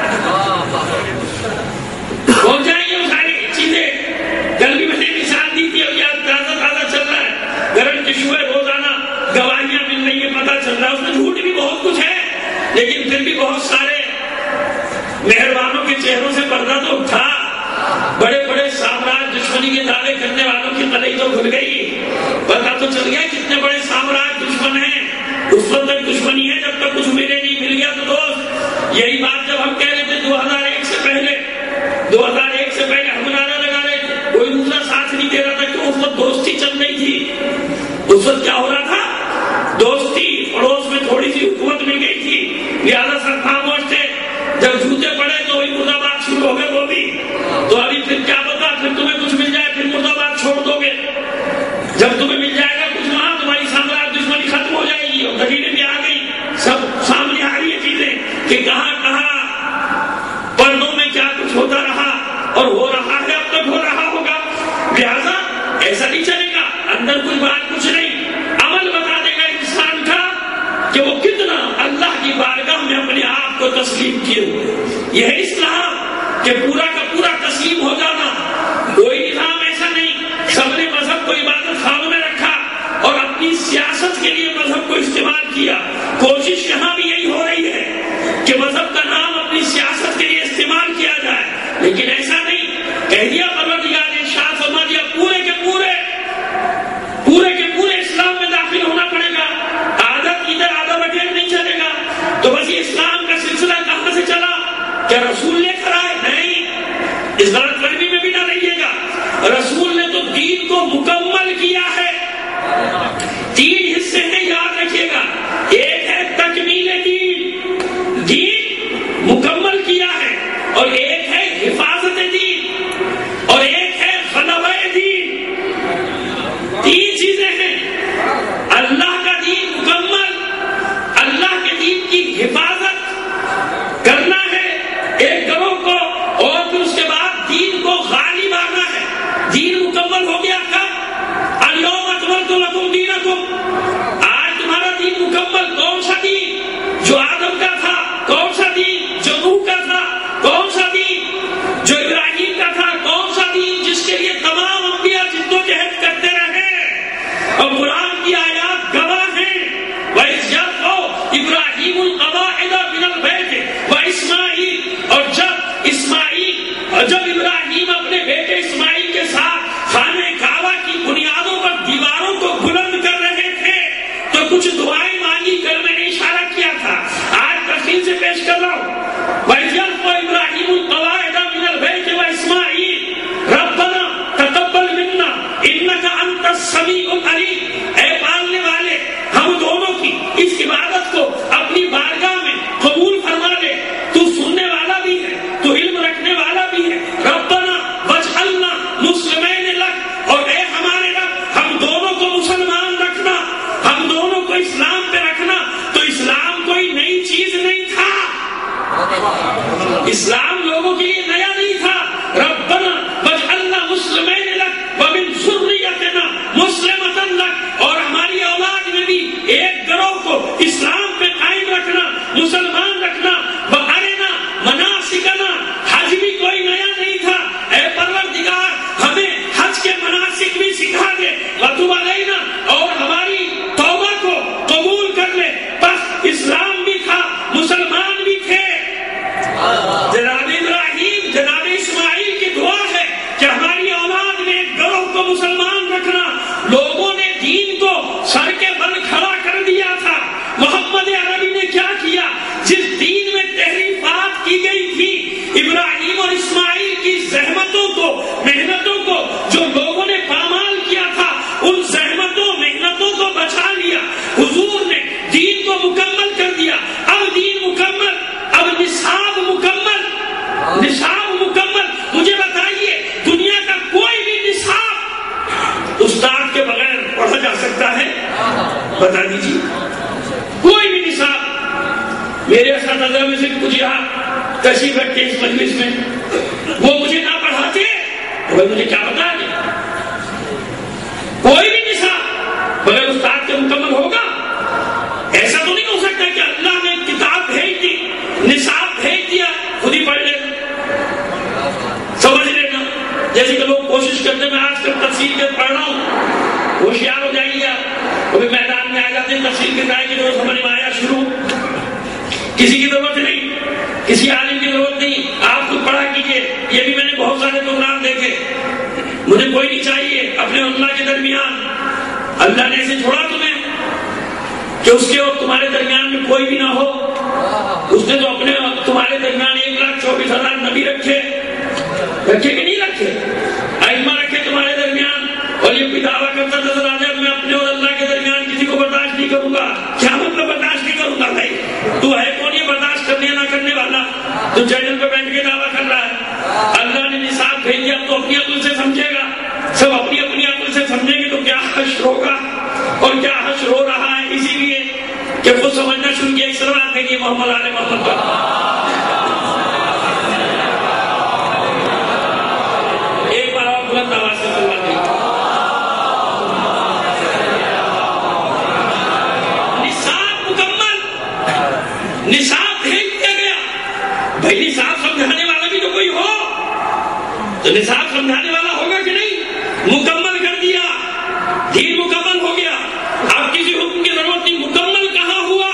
پہنچ جائیں گے وہ ساری چیزیں. کل بھی میں نے مثال دی تھی, اب یاد تازہ تازہ چل رہا ہے, گرم ٹشو ہے, روزانہ گواہیاں مل رہی ہیں, پتہ چل رہا ہے اس میں جھوٹ بھی بہت کچھ ہے لیکن پھر بھی بہت سارے مہربانوں کے چہروں سے پردہ تو اٹھا. بڑے بڑے سامراج دشمنی کے دعوے کرنے والوں کی قلعی تو کھل گئی, پتہ تو چل گیا کتنے بڑے سامراج دشمن ہیں. اس وقت تک دشمنی ہے جب تک کچھ ملے نہیں, مل گیا تو دوست. یہی بات جب ہم کہہ رہے تھے دو ہزار ایک سے پہلے, دو ہزار ایک سے پہلے ہم نعرہ لگا رہے تھے, کوئی دوسرا ساتھ نہیں دے رہا تھا کہ اس وقت دوستی چل رہی تھی. اس وقت کیا ہو رہا تھا؟ دوستی, پڑوس میں تھوڑی سی حکومت مل گئی تھی, لہٰذا سب خاموش تھے. جب جوتے پڑے تو وہی مرد آباد شروع ہو گئے وہ بھی. تو ابھی پھر کیا پتا, پھر تمہیں کچھ مل جائے پھر مرد آباد چھوڑ دو گے. جب تمہیں مل جائے گا کچھ وہاں تمہاری سامراج دشمنی ختم ہو جائے گی. اور دلیلیں بھی آ گئی, سب سامنے آ رہی ہے چیزیں کہ کہاں کہاں پردوں میں کیا کچھ ہوتا رہا اور ہو رہا ہے, اب تک ہو رہا ہوگا. لہٰذا ایسا نہیں چلے گا, اندر کوئی بات کچھ نہیں, عمل بتا دے گا انسان کا کہ وہ کتنا اللہ کی بارگاہ میں اپنے آپ کو تسلیم کیے ہوئے. یہ ہے اسلام کہ پورا کا پورا تسلیم ہو جانا. کوئی نظام ایسا نہیں. سب نے مذہب کو عبادت خانوں میں رکھا اور اپنی سیاست کے لیے مذہب کو استعمال کیا. کوشش یہاں بھی یہی ہو رہی ہے کہ مذہب کا نام اپنی سیاست کے لیے استعمال کیا جائے، لیکن ایسا نہیں. کہہ دیا پروردگار نے ارشاد فرما دیا پورے کے پورے پورے کے پورے اسلام میں داخل ہونا پڑے گا. آدھا ادھر آدھا بٹیر نہیں چلے گا. تو بس یہ اسلام کا سلسلہ کہاں سے چلا؟ کیا رسول لے کر آئے؟ نہیں. اس غلط فہمی میں بھی نہ رہیے گا. رسول نے تو دین کو مکمل کیا ہے. تین حصے ہیں، یاد رکھیے گا. ایک ہے تکمیل دین، دین مکمل کیا ہے، اور ایک ہے حفاظت دین، اور ایک ہے غلبہ دین. تین چیزیں ہیں. اللہ کا دین مکمل، اللہ کے دین کی حفاظت کرنا ہے ایک گروہ کو، اور پھر اس کے بعد دین کو غالب آنا ہے. دین مکمل ہو گیا کب؟ الیوم اکملت لکم دینکم. آج تمہارا دین مکمل. کون سا دین؟ جو آدم کا تھا. کون سا دین؟ جو نوح کا تھا. کون سا دین؟ جو ابراہیم کا تھا. کون سا دین؟ جس کے لیے تمام انبیاء جدوجہد کرتے رہے اور قرآن کی آیات گواہ ہیں. وَإِذْ يَرْفَعُ إِبْرَاهِيمُ الْقَوَاعِدَ مِنَ الْبَيْتِ وَإِسْمَاعِيلُ. اور جب اسماعیل اور جب ابراہیم اپنے بیٹے اسماعیل کے ساتھ خانہ کعبہ کی بنیادوں پر دیواروں کو بلند کر رہے تھے تو کچھ دعائیں مانگی کر میں نے اشارہ کیا تھا. آج تفصیل سے پیش کر رہا ہوں. وَإِذْ يَرْفَعُ إِبْرَاهِيمُ الْقَوَاعِدَ مِنَ الْبَيْتِ وَإِسْمَاعِيلُ رَبَّنَا تَقَبَّلْ مِنَّا إِنَّكَ أَنْتَ السَّمِيعُ الْعَلِيمُ. اے پالنے والے، ہم دونوں کی اس عبادت کو اپنی بارگاہ میں قبول فرما لے. تو سننے والا بھی ہے، تو علم رکھنے والا بھی ہے. ربنا وجعلنا مسلمین لک. اور اے ہمارے رب، ہم دونوں کو مسلمان رکھنا، ہم دونوں کو اسلام پہ رکھنا. تو اسلام کوئی نئی چیز نہیں تھا. اسلام لوگوں کے لیے نیا نہیں تھا. ربنا وجعلنا مسلمین لک ومن ذریتنا مسلمۃ لک. اور ہماری اولاد میں بھی ایک گروہ کو اسلام پہ قائم رکھنا، مسلمان رکھنا. وارنا مناسکنا. حج بھی کوئی نیا نہیں تھا. اے پروردگار، ہمیں حج کے مناسک بھی سکھا دے. وتب علینا. اور ہماری توبہ کو قبول کر لے. بس اسلام بھی تھا، مسلمان بھی تھے. جناب ابراہیم، جناب اسماعیل کی دعا ہے کہ ہماری اولاد میں ایک گروہ کو مسلمان رکھنا. لوگوں نے دین کو سر کے بل کھڑا کر دیا تھا. محمد عربی نے کیا کیا؟ جس دین میں تحریفات کی گئی تھی، ابراہیم اور اسماعیل کی زحمتوں کو، محنتوں کو جو لوگوں نے پامال کیا تھا، ان زحمتوں محنتوں کو بچا لیا. حضور نے دین کو مکمل کر دیا. اب دین مکمل، اب نصاب مکمل. نصاب مکمل. مجھے بتائیے، دنیا کا کوئی بھی نصاب استاد کے بغیر پڑھا جا سکتا ہے؟ بتا دیجیے. کوئی بھی نصاب. میرے اساتذہ میں سے کچھ یہاں تشریف رکھتے اس مجلس میں، وہ مجھے نہ پڑھاتے تو مجھے کیا بتا دیں. کوئی بھی نصاب بغیر استاد کے مکمل ہوگا؟ ایسا تو نہیں ہو سکتا کہ اللہ نے کتاب بھیج دی، نصاب بھیج دیا، خود ہی پڑھ لے. سمجھ لینا. جیسے کہ لوگ کوشش کرتے، میں آج کل تفسیر کے پڑھ رہا ہوں، ہوشیار ہو جائیں گے. کبھی میدان میں آ جاتے ہیں تفسیر کے رائے کی جو سمجھ میں آیا شروع. کسی کی ضرورت نہیں، کسی عالم کی ضرورت نہیں. آپ خود پڑھا کیجیے. یہ بھی میں نے بہت سارے پروگرام دیکھے. مجھے کوئی نہیں چاہیے اپنے اللہ کے درمیان. اللہ نے ایسے چھوڑا تمہیں کہ اس کے اور تمہارے درمیان میں کوئی بھی نہ ہو. اس نے تو اپنے تمہارے درمیان ایک لاکھ چوبیس ہزار نبی رکھے. رکھے کہ نہیں رکھے؟ ائمہ رکھے تمہارے درمیان. اور یہ بھی دعویٰ کرتا نظر آ جائے میں اپنے اور اللہ کے درمیان کسی کو برداشت نہیں کروں گا. کیا مطلب برداشت نہیں کروں گا؟ بھائی تو ہے کون یہ برداشت کرنے نہ کرنے والا؟ تو چینل پہ بیٹھ کے دعویٰ کر رہا ہے. اللہ نے نصاب بھیج دیا تو اپنی عقل سے سمجھے گا. سب اپنی اپنی عقل سے سمجھیں گے تو کیا حشر ہوگا اور کیا حشر ہو رہا ہے. اسی لیے کہ خود سمجھنا شروع کیا. اس طرح آپ دیکھیے محمد علیہ محمد پر ایک بار اور بلند آواز سے سلام دی. نصاب مکمل، نصاب بھیج دیا گیا. بھائی نصاب سمجھانے والا بھی تو کوئی ہو. تو نصاب سمجھانے والا ہوگا کہ نہیں؟ مکمل کر دیا، دین مکمل ہو گیا، اب کسی حکم کی ضرورت نہیں۔ مکمل کہاں ہوا؟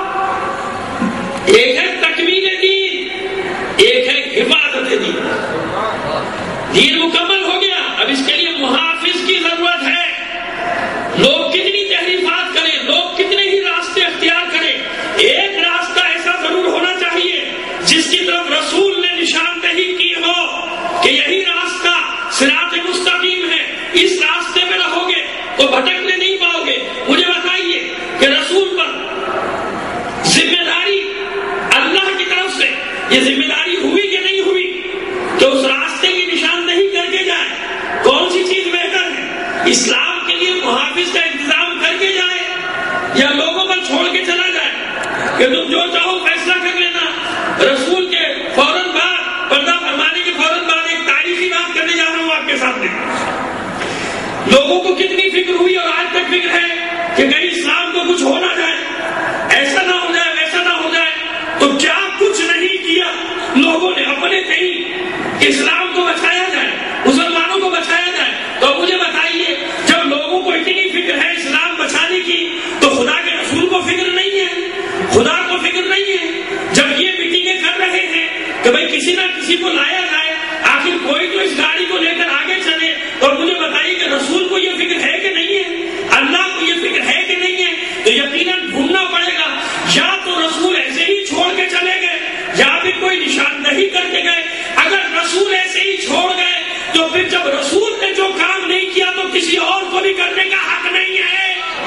ایک ہے تکمیل دین، ایک ہے حفاظت دین۔ دین مکمل ہو گیا، اب اس کے لیے محافظ کی ضرورت ہے۔ لوگ کتنی تحریفات کریں، لوگ کتنے ہی راستے اختیار کریں، ایک راستہ ایسا ضرور ہونا چاہیے جس کی طرف رسول نے نشاندہی کی ہو کہ یہی راستہ صراط مستقیم ہے، اس راستے میں رہو گے تو بھٹکنے نہیں پاؤ گے۔ مجھے بتائیے کہ رسول پر ذمہ داری اللہ کی طرف سے یہ ذمہ داری ہوئی کہ نہیں ہوئی کہ اس راستے کی نشاندہی کر کے جائے؟ کون سی چیز بہتر ہے؟ اسلام کے لیے محافظ کا انتظام کر کے جائے یا لوگوں پر چھوڑ کے چلا جائے کہ تم جو چاہو فیصلہ کر لینا؟ رسول کے فوراً بعد، پردہ فرمانے کے فوراً بعد ایک تاریخی بات کرنے جا رہا ہوں آپ کے سامنے۔ لوگوں کو کتنی فکر ہوئی اور آج تک فکر ہے کہ کہیں اسلام کو کچھ ہو نہ جائے، ایسا نہ ہو جائے، ویسا نہ ہو جائے۔ تو کیا کچھ نہیں کیا لوگوں نے اپنے کہیں کہ اسلام کو بچایا جائے، مسلمانوں کو بچایا جائے؟ تو مجھے بتائیے، جب لوگوں کو اتنی فکر ہے اسلام بچانے کی تو خدا کے رسول کو فکر نہیں ہے؟ خدا کو فکر نہیں ہے؟ جب یہ میٹنگیں کر رہے ہیں کہ بھئی کسی نہ کسی کو لایا جائے، آخر کوئی تو اس گاڑی کو لے کر آگے چلے، اور مجھے بتائیے کہ رسول کو یہ فکر ہے کہ نہیں ہے؟ اللہ کو یہ فکر ہے کہ نہیں ہے؟ تو یقیناً ڈھونڈنا پڑے گا، یا تو رسول ایسے ہی چھوڑ کے چلے گئے یا پھر کوئی نشاندہی کر کے گئے۔ اگر رسول ایسے ہی چھوڑ گئے تو پھر جب رسول نے جو کام نہیں کیا تو کسی اور کو بھی کرنے کا حق نہیں ہے۔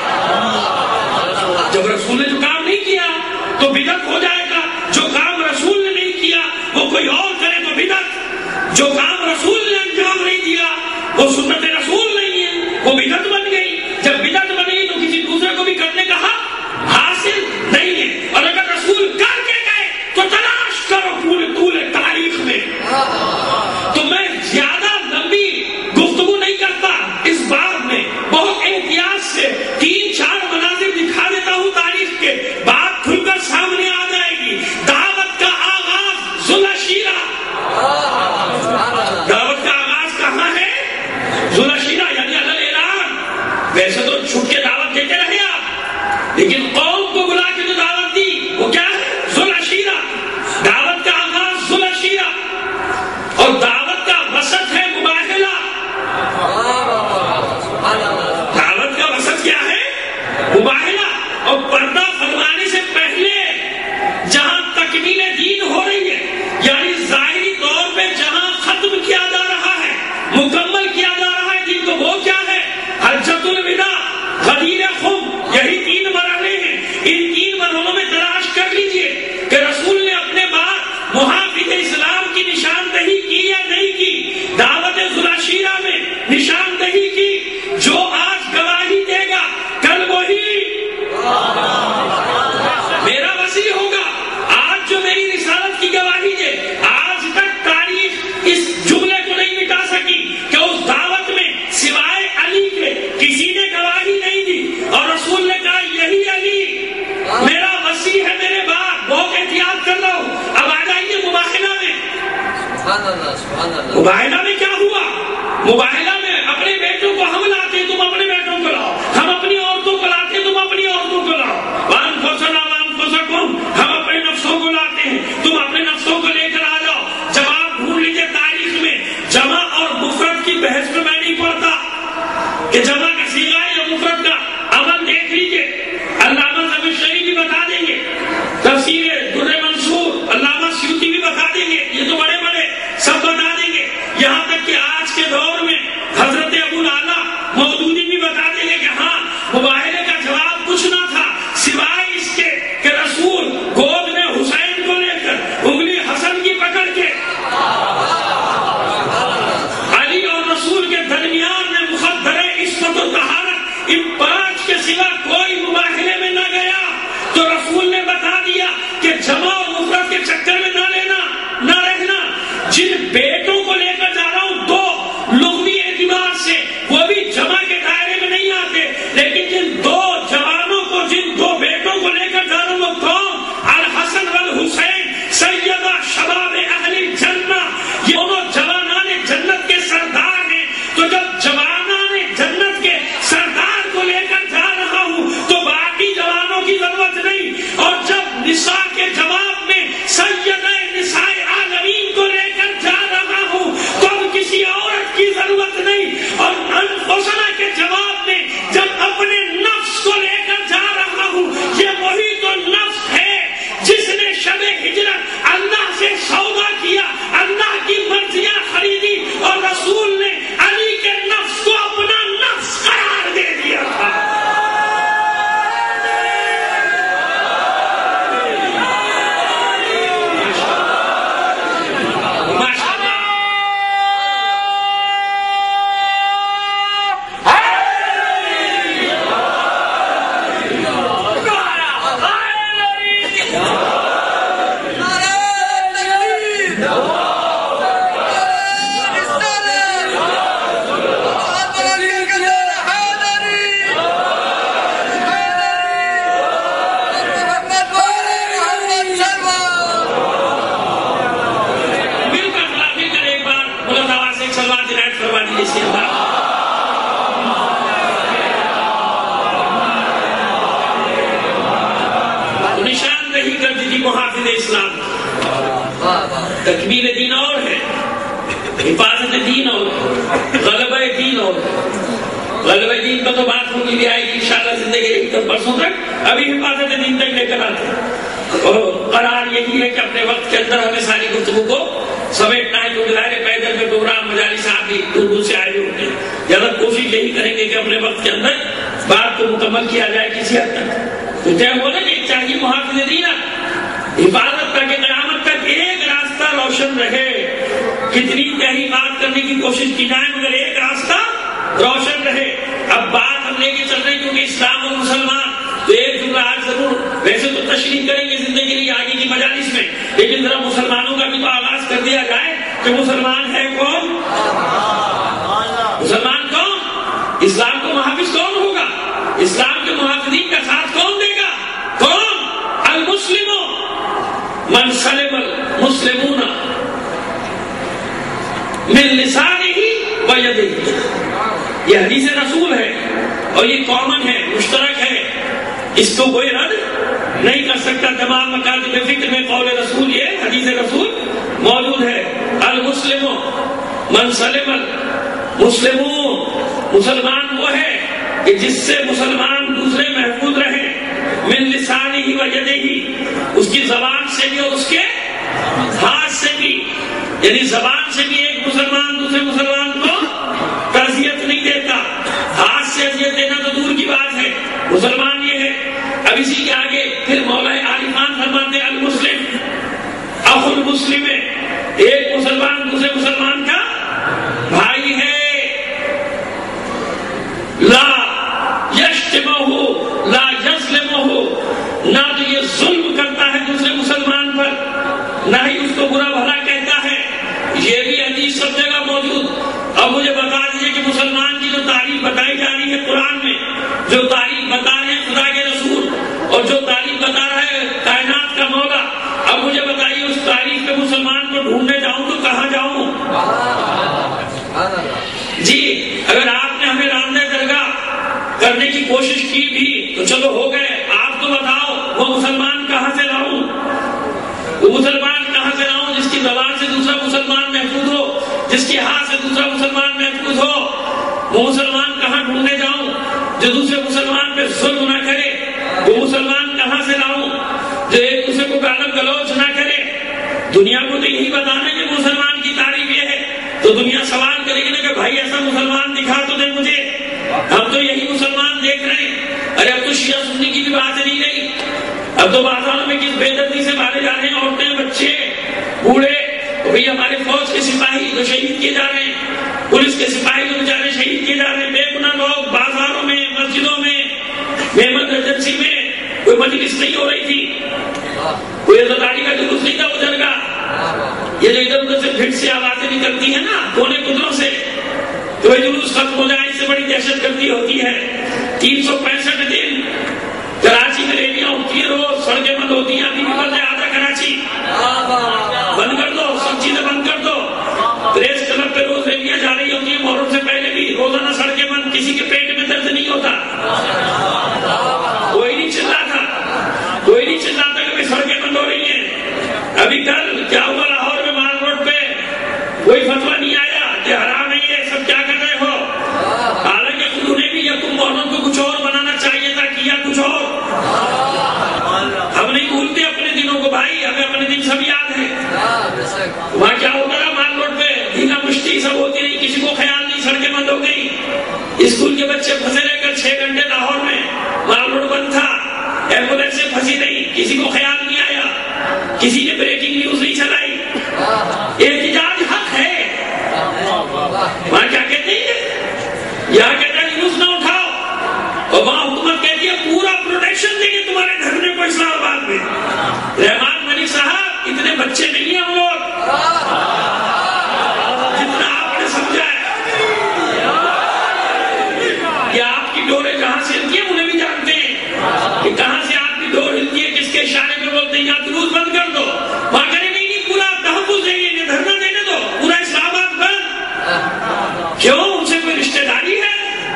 جب رسول نے جو کام نہیں کیا تو بدعت ہو جائے گا، جو کام رسول نے نہیں کیا وہ کوئی اور کرے تو بدعت، جو کام رسول نے انجام نہیں دیا وہ سنت رسول نہیں ہے، وہ بدعت بن گئی۔ جب بدعت بن گئی تو کسی دوسرے کو بھی کرنے کا حق حاصل نہیں ہے۔ اور اگر رسول کر کے گئے تو تلاش کرو پورے طول تاریخ میں۔ تو میں زیادہ لمبی گفتگو نہیں کرتا اس باب میں، بہت احتیاط سے تین چار مناظر دکھا دیتا ہوں تاریخ کے، بات کھل کر سامنے آ جائے گی۔ دعوت کا آغاز ذوالعشیرہ، دعوت کا آغاز کہاں ہے؟ ذوالعشیرہ یعنی اہل ایران۔ ویسے تو چھپ کے دعوت دیتے رہے آپ، لیکن قوم کو بلا کے جو دعوت دی وہ کیا ہے؟ ذوالعشیرہ۔ دعوت کا آغاز ذوالعشیرہ، اور دعوت کا وسط ہے مباہلہ۔ دعوت کا وسط کیا ہے؟ مباہلہ۔ اور پردہ فرمانے سے پہلے جہاں تکمیل دین ہو رہی ہے، یعنی ظاہری طور پہ جہاں ختم کیا جا رہا ہے، مکمل کیا جا رہا ہے دین کو، وہ کیا ہے؟ حجۃ الوداع، غدیر خم، یہی تین مرحلے ہیں۔ ان تین مرحلوں میں تلاش کر لیجئے کہ رسول نے اپنے بعد محافظ اسلام کی نشاندہی کی یا نہیں کی؟ دعوت ذوالعشیرہ میں نشاندہی کی۔ جو آج گواہی دے گا کل وہی میرا وسیع ہوگا۔ آج جو میری رسالت کی گواہی دے، آج تک تاریخ اس جملے کو نہیں مٹا سکی کہ اس دعوت میں سوائے علی کے کسی نے گواہی نہیں دی، اور رسول نے کہا یہی علی میرا وسیع ہے میرے بعد۔ بہت احتیاط کر رہا ہوں۔ اب آ جائیے مباہلہ میں۔ مباہلہ میں کیا ہوا؟ مباہلہ میں اپنے بیٹوں کو ہم لاتے، تم اپنے بیٹوں کو لاؤ، ہم اپنی عورتوں کو لاتے، تم اپنی عورتوں کو لاؤ۔ وَأَنفُسَنَا وَأَنفُسَكُمْ، ہم اپنے نفسوں کو لاتے ہیں، تم اپنے نفسوں کو لے کر آ جاؤ۔ جب آپ ڈھونڈ لیجیے تاریخ میں، جمع اور مفرد کی بحث میں میں نہیں پڑھتا کہ جمع کا صیغہ ہے یا مفرد کا، عمل دیکھ لیجیے، علامہ زمخشری بھی بتا دیں گے، تفسیر در منصور علامہ سیوطی بھی بتا دیں گے، یہ تو بڑے بڑے سب بتا دیں گے۔ یہاں تک کہ آج کے دور میں حضرت ابو الاعلیٰ مودودی بھی بتا دیں گے کہ ہاں مباہلے کا جواب کچھ نہ تھا سوائے اس کے کہ رسول گود میں حسین کو لے کر انگلی حسن کی پکڑ کے علی اور رسول کے درمیان میں مخدر عصمت و اور انفسنا کے جواب میں جب اپنے نفس کو لے کر جا رہا ہوں، یہ وہی تو نفس ہے جس نے شب ہجرت اللہ سے سودا کیا، اللہ کی مرضیاں خریدی، اور رسول نے علی کے نفس کو اپنا نفس قرار دے دیا تھا۔ محافظ اسلام، تکمیل دین اور ہے، حفاظت دین اور غلبہ دین اور غلبہ دین پر تو بات ہوگی بھی آئے گی انشاءاللہ زندگی ایک تو پرسوں تک، ابھی حفاظت دین تک لے کر آتے ہیں۔ اور قرار یہی ہے کہ اپنے وقت کے اندر ہمیں ساری گفتگو کو سمیٹنا ہے، کیونکہ ظاہر پیدل میں پروگرام مجالس صاحب بھی دور دور سے آئے ہوتے ہیں، زیادہ کوشش یہی کریں گے کہ اپنے وقت کے اندر بات کو مکمل کیا جائے کسی حد تک۔ تو طے ہو نا کہ چاہیے محافظ دین حفاظت تاکہ قیامت تک ایک راستہ روشن رہے، کتنی تحریکات کرنے کی کوشش کی جائے مگر ایک راستہ روشن رہے۔ اب بات ہم لے کے چل رہے کیونکہ اسلام اور مسلمان، تو ایک جملہ آج ضرور، ویسے تو تشریح کریں گے زندگی کی آگے کی مجالس میں، لیکن ذرا مسلمانوں کا بھی تو آغاز کر دیا جائے کہ مسلمان ہے کون؟ مسلمان کون؟ اسلام کو محافظ کون ہوگا؟ اسلام کے محافظین کا ساتھ کون دے گا؟ کون؟ المسلموں من سلم المسلمون من لسانہ و یدہ، یہ حدیث رسول ہے اور یہ کامن ہے، مشترک ہے، اس کو کوئی رد نہیں کر سکتا۔ تمام مکاتب فکر میں قول رسول، یہ حدیث رسول موجود ہے۔ المسلم من سلم المسلمون، مسلمان وہ ہے کہ جس سے مسلمان دوسرے محفوظ رہے، من لسانہ و یدہ، اس کی زبان سے بھی اور اس کے ہاتھ سے بھی، یعنی زبان سے بھی ایک مسلمان دوسرے مسلمان کو اذیت نہیں دیتا، ہاتھ سے اذیت دینا تو دور کی بات ہے، مسلمان یہ ہے۔ اب اسی کے آگے پھر مولا عارفان فرماتے ہیں المسلم اخو المسلم، ایک مسلمان دوسرے مسلمان کا بھائی ہے، لا یشتمہ لا یظلمہ، نہ تو یہ ظلم کرتا ہے دوسرے مسلمان پر، نہ ہی اس کو برا بھلا کہتا ہے، یہ بھی حدیث سب جگہ موجود۔ اب مجھے بتا دیجئے کہ مسلمان کی جو تعریف بتائی جا رہی ہے قرآن میں، جو تعریف بتا رہے ہیں خدا کے رسول، اور جو تعریف بتا رہا ہے کائنات کا مولا، اب مجھے بتائیے اس تعریف کے مسلمان کو ڈھونڈنے جاؤں تو کہاں جاؤں؟ جی اگر آپ نے ہمیں راندہ درگاہ کرنے کی کوشش کی بھی تو چلو ہو گئے، آپ تو بتاؤ وہ مسلمان کہاں سے لاؤں؟ وہ مسلمان کہاں سے لاؤں جس کی زبان سے دوسرا مسلمان محفوظ ہو، جس کے ہاتھ سے دوسرا مسلمان محفوظ ہو؟ وہ مسلمان کہاں ڈھونڈنے جاؤں جو دوسرے مسلمان پہ ظلم نہ کرے؟ وہ مسلمان کہاں سے لاؤں جو ایک دوسرے کو گالی گلوچ نہ کرے؟ دنیا کو تو یہی بتانا کہ مسلمان کی تعریف یہ ہے، تو دنیا سوال کرے گی نا کہ بھائی ایسا مسلمان دکھا تو دے مجھے، ہم تو یہی مسلمان دیکھ رہے ہیں۔ ارے اب تو شیعہ سنی کی بھی بات نہیں رہی، اب تو بازاروں میں کس بے دردی سے مارے جا رہے ہیں، عورتیں بچے بوڑھے، بھئی ہمارے فوج کے سپاہی جو شہید کیے جا رہے ہیں، پولیس کے سپاہی جو بیچارے شہید کیے جا رہے ہیں، بے گناہ لوگ بازاروں میں، مسجدوں میں، محمد ایجنسی میں کوئی مجلس نہیں ہو رہی تھی، کوئی عزاداری کا جلوس نہیں تھا ادھر کا، یہ جو ادھر ادھر سے پھر سے آوازیں نکلتی ہیں نا کونے قدروں سے، تو یہ جلوس ختم ہو جائے اس سے بڑی دہشت گردی ہوتی ہے۔ تین سو پینسٹھ دن کراچی میں ریلیاں ہوتی ہیں، روز سڑکیں بند ہوتی ہیں، ابھی بھی بند ہے آدھا کراچی، بند کر دو، سب چیزیں بند کر دو۔ پریس کلب پہ روز ریلیاں جا رہی ہوتی ہیں، محرم سے پہلے بھی روزانہ سڑکیں بند، کسی کے پیٹ میں درد نہیں ہوتا، کوئی نہیں چلاتا، کوئی نہیں چلاتا کہ سڑکیں بند ہو رہی ہیں۔ ابھی کل کیا ہوا لاہور میں مال روڈ پہ کوئی فتویٰ نہیں آیا کہ حرام ہے یہ سب، کیا کر رہے ہو؟ یہ سب ہوتی نہیں، کسی کو خیال نہیں، سڑکیں بند ہو گئی، اسکول کے بچے پھنسے رہ کر چھ گھنٹے لاہور میں، وہاں روڈ بند تھا، ایمبولینس سے پھنسی نہیں، کسی کو خیال نہیں آیا، کسی نے بریکنگ نیوز نہیں چلائی۔ احتجاج حق ہے، وہاں کیا کہتے ہیں، یہاں کہتے ہیں نیوز نہ اٹھاؤ، اور وہاں حکومت کہتی ہے پورا پروٹیکشن دیں گے تمہارے دھرنے کو اسلام آباد میں۔ رحمان ملک صاحب اتنے بچے نہیں ہیں ہم لوگ جتنا آپ نے سمجھا ہے، یہ آپ کی ڈوریں جہاں سے ہلتی ہیں انہیں بھی جانتے ہیں کہ کہاں سے آپ کی ڈور ہلتی ہے، کس کے اشارے پہ بولتے ہیں یہاں جلوس بند کر دو، وہاں کہنے نہیں نہیں پورا تحفظ دیں گے، انہیں دھرنا دینے دو، پورا اسلام آباد بند۔ کیوں؟ ان سے کوئی رشتہ داری ہے؟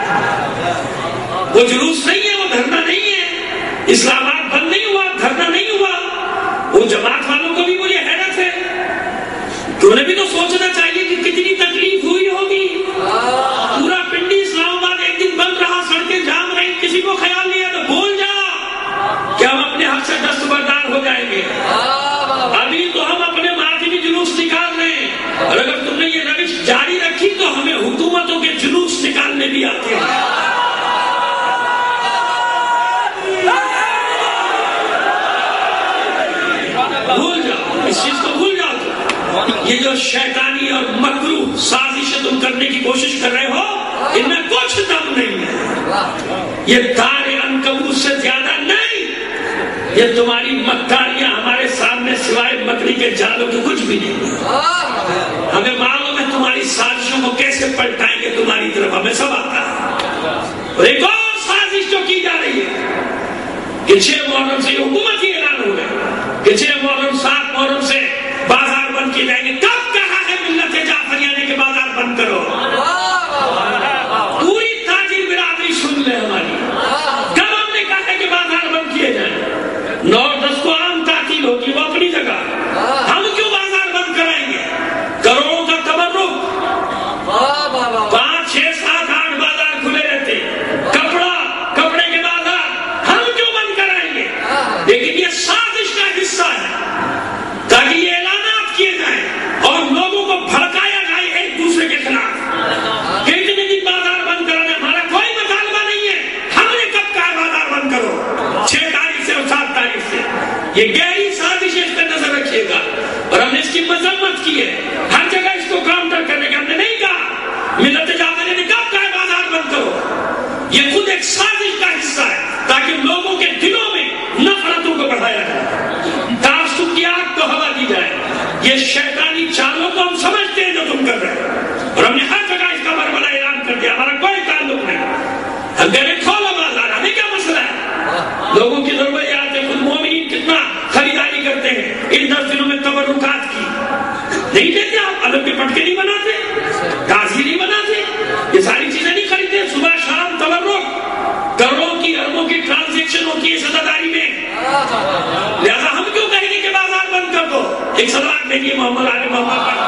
وہ جلوس نہیں ہے، وہ دھرنا نہیں ہے، اسلام آباد بند نہیں ہوا، دھرنا نہیں ہوا۔ وہ جماعت والوں کو بھی مجھے حیرت ہے کہ انہیں بھی تو سوچنا چاہیے کہ کتنی تکلیف ہوئی ہوگی، پورا پنڈی اسلام آباد ایک دن بند رہا، سڑکیں جام رہی، کسی کو خیال نہیں ہے تو بول جا کہ ہم اپنے حق سے دستبردار ہو جائیں گے۔ ابھی تو ہم اپنے ماتمی جلوس نکال رہے ہیں، اور اگر تم نے یہ روش جاری رکھی تو ہمیں حکومتوں کے جلوس نکالنے بھی آتے ہیں۔ بھول جاؤ اس چیز کو، بھول جاؤ تو یہ جو شیطانی اور مکروہ سازشیں تم کرنے کی کوشش کر رہے ہو، ان میں کچھ دم نہیں ہے، یہ تار عنکبوت سے زیادہ نہیں، یہ تمہاری مکاریاں ہمارے سامنے سوائے مکڑی کے جالوں کی کچھ بھی نہیں۔ ہمیں معلوم ہے تمہاری سازشوں کو کیسے پلٹائیں گے تمہاری طرف، ہمیں سب آتا ہے۔ اور ایک اور سازش جو کی جا رہی ہے کہ چھ محرم سے یہ حکومت ہی اعلان ہو گئے کہ چھ محرم سات محرم سے بازار بند کیے جائیں گے۔ کب کہا ہے ملت جعفریہ نے کہ بازار بند کرو؟ پوری تاجر برادری سن لے ہماری، کب ہم نے کہا ہے کہ بازار بند کیے جائیں؟ نو دس کو عام تعطیل ہوگی، وہ اپنی جگہ، ہم کیوں بازار بند کرائیں گے؟ کروڑوں کا تبرک، پانچ چھ سات آٹھ بازار کھلے رہتے، کپڑا کپڑے کے بازار، ہم کیوں بند کرائیں گے؟ لیکن یہ سازش کا حصہ ہے تاکہ یہ اعلانات کیے جائیں اور لوگوں کو بھڑکایا جائے ایک دوسرے کے خلاف کہ اتنے دن بازار بند کرانا، ہمارا کوئی مطالبہ نہیں ہے، ہم نے کب کہا بازار بند کرو؟ چھ تاریخ سے اور سات تاریخ سے۔ یہ گہری سازش ہے، اس پہ نظر رکھیے گا، اور ہم نے اس کی مذمت کی ہے، ہر جگہ اس کو کاؤنٹر کرنے کا ہم نے نہیں کہا۔ ملت جعفریہ نے کب کہا بازار بند کرو؟ یہ خود ایک سازش کا حصہ ہے تاکہ لوگوں کے دلوں میں نفرتوں کو بڑھایا جائے، تعصب کی آگ کو ہوا دی جائے۔ یہ شیطانی چالوں کو ہم سمجھتے ہیں جو تم کر رہے ہیں، اور ہم نے ہر جگہ اس کا بربلا اعلان کر دیا، ہمارا کوئی تعلق نہیں۔ ہم کہہ رہے کھولو بازار، ہمیں کیا مسئلہ ہے؟ لوگوں کی ضروریات ہے، خود مومنین کتنا خریداری کرتے ہیں ان دس دنوں میں تبرکات کی، نہیں دیتے آپ؟ الگ کے پٹکے نہیں بناتے، تازی نہیں بناتے، یہ ساری چیزیں نہیں خریدتے، صبح شام تبرک، کروڑوں کی اربوں کی ٹرانزیکشن ہوتی ہے صدر داری میں، لہذا ہم کیوں کہیں گے کہ بازار بند کر دو؟ ایک سلوات دیکھیے محمد علی محمد پر،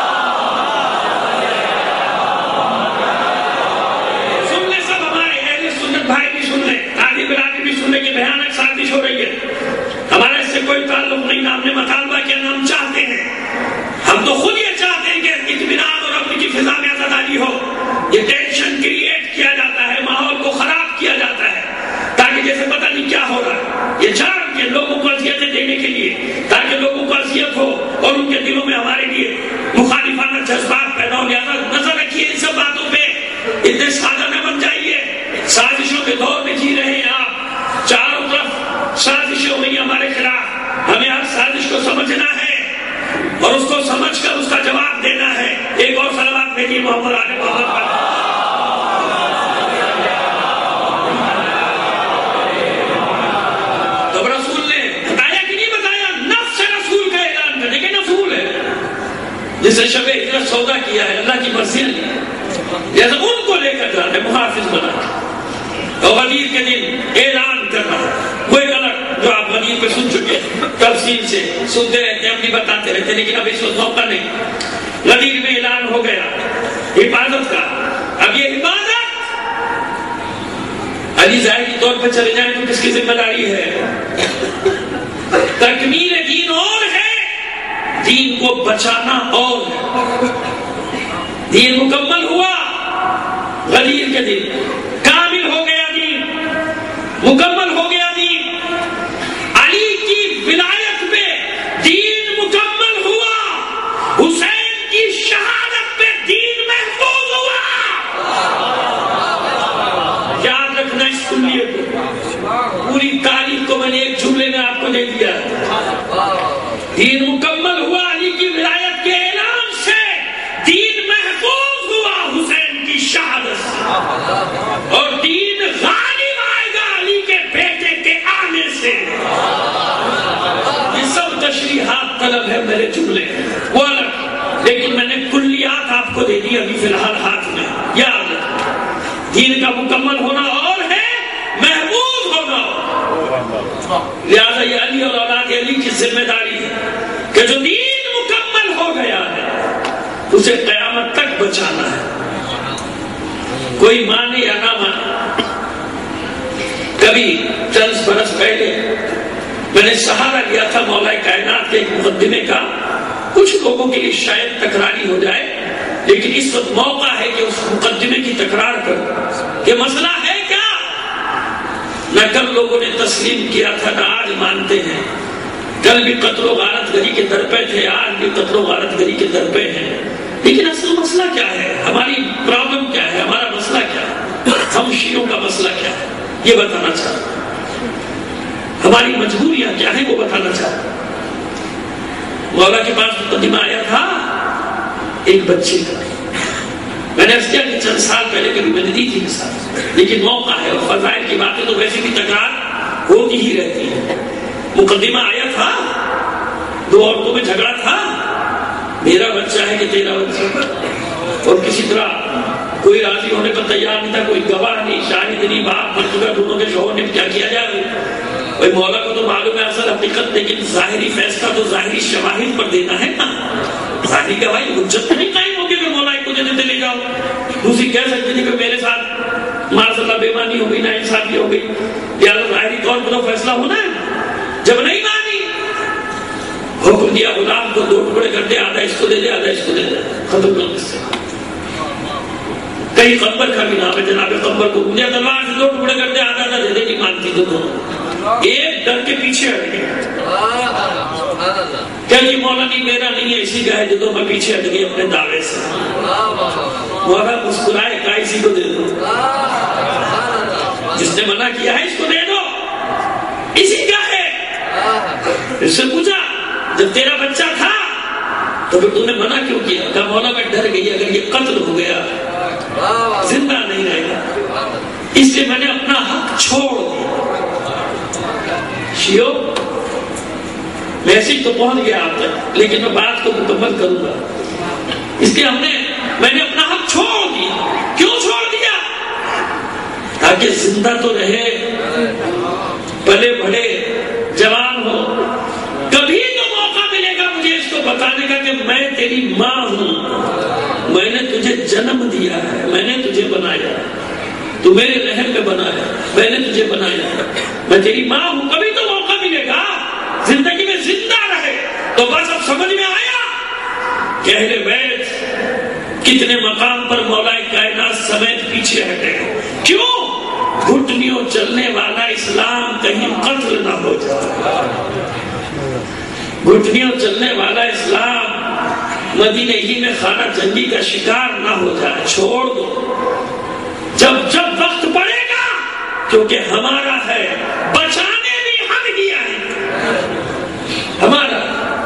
سن لے سب، ہمارے اہل سنت بھائی بھی سن لے، تاجر برادری بھی سن لے کہ بھیانک سازش ہو رہی ہے، ہمارا اس سے کوئی تعلق نہیں، نہ ہم نے مطالبہ کیا نہ ہم چاہتے ہیں، ہم تو خود یہ چاہتے ہیں کہ اطمینان اور اپنی کی فضا میں آزادی ہو۔ یہ ٹینشن کریٹ کیا جاتا ہے، ماحول کو خراب کیا جاتا ہے تاکہ جیسے پتہ نہیں کیا ہو رہا ہے، یہ جان کے لوگوں کو اذیتیں دینے کے لیے، تاکہ لوگوں کو اذیت ہو اور ان کے دلوں میں ہمارے لیے مخالفانہ جذبات پیدا ہو۔ لہٰذا نظر رکھیے ان سب باتوں پہ، اتنے سادہ نہ بن جائیے۔ سازشوں کے دور میں جی رہے ہیں آپ، چاروں طرف سازشیں ہو رہی ہیں ہمارے خلاف، ہمیں ہر سازش کو سمجھنا ہے اور اس کو سمجھ کر اس کا جواب دینا ہے۔ ایک اور صلوات بھیجیے محمد علی محمد پر۔ تو رسول نے بتایا کہ نہیں بتایا؟ نفس رسول کا اعلان کرنے کے رسول ہے، جسے شب ہجرت سودا کیا ہے، اللہ کی مرضی ہے، جیسے ان کو لے کر جا رہے محافظ بنا اور غدیر کے دن اعلان کر رہا ہے۔ وہ ایک الگ جو آپ غدیر پہ سن چکے تفصیل سے سنتے رہتے ہیں، ہم بھی بتاتے رہتے ہیں، لیکن اب اس وقت موقع نہیں۔ غدیر میں اعلان ہو گیا حفاظت کا۔ اب یہ حفاظت علی ظاہر کے طور پہ چلے جائیں تو کس کی ذمہ داری ہے؟ تکمیل دین اور ہے، دین کو بچانا اور ہے۔ دین مکمل ہوا غدیر کے دن، کامل ہو گیا دین، مکمل ہو گیا دین، علی کی ولایت پہ دین مکمل ہوا، حسین کی شہادت پہ دین محفوظ ہوا۔ یاد رکھنا اس کلیے کو، پوری تاریخ کو میں نے ایک جملے میں آپ کو دے دیا، دین مکمل ہوا علی کی ولایت کے اعلان سے، دین محفوظ ہوا حسین کی شہادت سے، اور دین غالب آئے گا علی کے بیٹے کے آنے سے۔ یہ سب تشریحات طلب ہے میرے جملے وہ الگ، لیکن میں نے کلیات آپ کو دے دی ابھی فی الحال ہاتھ میں۔ یاد دین کا مکمل ہونا اور ہے محفوظ ہونا، لہذا یہ علی اور اولاد علی کی ذمہ داری ہے کہ جو دین مکمل ہو گیا ہے اسے قیامت تک بچانا ہے، کوئی مانے یا نہ مانے۔ کبھی چند برس پہلے میں نے سہارا لیا تھا مولا کائنات کے ایک مقدمے کا، کچھ لوگوں کے لیے شاید تکراری ہو جائے، لیکن اس وقت موقع ہے کہ اس مقدمے کی تکرار کروں کہ مسئلہ ہے کیا۔ نہ کل لوگوں نے تسلیم کیا تھا نہ آج مانتے ہیں، کل بھی قتل و غارت گری کے درپے تھے، آج بھی قتل و غارت گری کے درپے ہیں، لیکن اصل مسئلہ کیا ہے، ہماری پرابلم کیا ہے، ہمارا مسئلہ کیا ہے، ہم شیعوں کا مسئلہ کیا ہے یہ بتانا چاہتا ہوں، ہماری مجبوریاں کیا ہیں وہ بتانا چاہتا ہوں۔ مولا کے پاس مقدمہ آیا تھا ایک بچے کا، میں نے کیا کہ چند سال پہلے کبھی میں نے دی تھی مثال، لیکن موقع ہے اور فضائل کی باتیں تو ویسے بھی تکرار ہوتی ہی رہتی ہے۔ مقدمہ آیا تھا، دو عورتوں میں جھگڑا تھا، میرا بچہ ہے کہ تیرا بچہ، اور کسی طرح کوئی راضی ہونے پر تیار نہیں تھا، کوئی گواہ نہیں، شاہد نہیں، باپ مر چکا، دونوں کے شوہر نے کیا کیا جائے۔ بھائی مولا کو تو معلوم ہے اصل حقیقت، لیکن ظاہری فیصلہ تو ظاہری شواہد پر دینا ہے نا، ظاہری گواہی حجت نہیں قائم ہوگی کہ مولا ایک کو دے دیتے لے جاؤ۔ دوسری کہہ سکتی تھی کہ میرے ساتھ معاذ اللہ بےمانی ہو گئی، نا انصافی ہو گئی، لہٰذا ظاہری طور پر تو فیصلہ ہونا ہے۔ جب نہیں مانی، حکم دیا غلام کو دو ٹکڑے کر دے، آدھا اس کو دے دے آدھا اس کو دے دے، ختم کر دے۔ کہیں قمبر کا بھی نام ہے، جناب قمبر کو مجھے تلوار سے دو ٹکڑے کر دے، آدھا آدھا دے دے، نہیں مانتی تو دونوں ایک ڈر کے پیچھے ہٹ گئے، کیا جی مولا نہیں میرا نہیں ہے، اسی کا ہے جو میں پیچھے ہٹ گئی اپنے دعوے سے۔ مولا مسکرائے، کہا اسی کو دے دو، جس نے منع کیا ہے اس کو دے دو، اسی کا ہے۔ اس سے پوچھا جب تیرا بچہ تھا تو پھر تم نے منع کیوں کیا؟ کہا مولا میں ڈر گئی اگر یہ قتل ہو گیا زندہ نہیں رہے گا، اس لیے میں نے اپنا حق چھوڑ دیا۔ شیو میسج تو پہنچ گیا آپ تک، لیکن میں بات کو مکمل کروں گا۔ اس لیے ہم نے میں نے اپنا حق چھوڑ دیا۔ کیوں چھوڑ دیا؟ تاکہ زندہ تو رہے، پلے بڑھے، جوان ہو، کبھی تو موقع ملے گا مجھے اس کو بتانے کا کہ میں تیری ماں ہوں، میں نے تجھے جنم دیا ہے، میں نے تجھے بنایا، تو میرے رحم میں بنا ہے، میں نے تجھے بنایا، میں تیری ماں ہوں۔ کبھی تو موقع ملے گا زندگی میں زندہ رہے تو بس اب سمجھ میں آیا کہ اہل بیت کتنے مقام پر مولا کائنات سمیت پیچھے ہٹے۔ کیوں؟ گھٹنیوں چلنے والا اسلام کہیں قتل نہ ہو جائے، گھٹنیوں چلنے والا اسلام مدینے ہی میں خانہ جنگی کا شکار نہ ہو جائے۔ چھوڑ دو، جب جب وقت پڑے گا، کیونکہ ہمارا ہے، بچانے بھی ہم ہی آئیں، ہمارا۔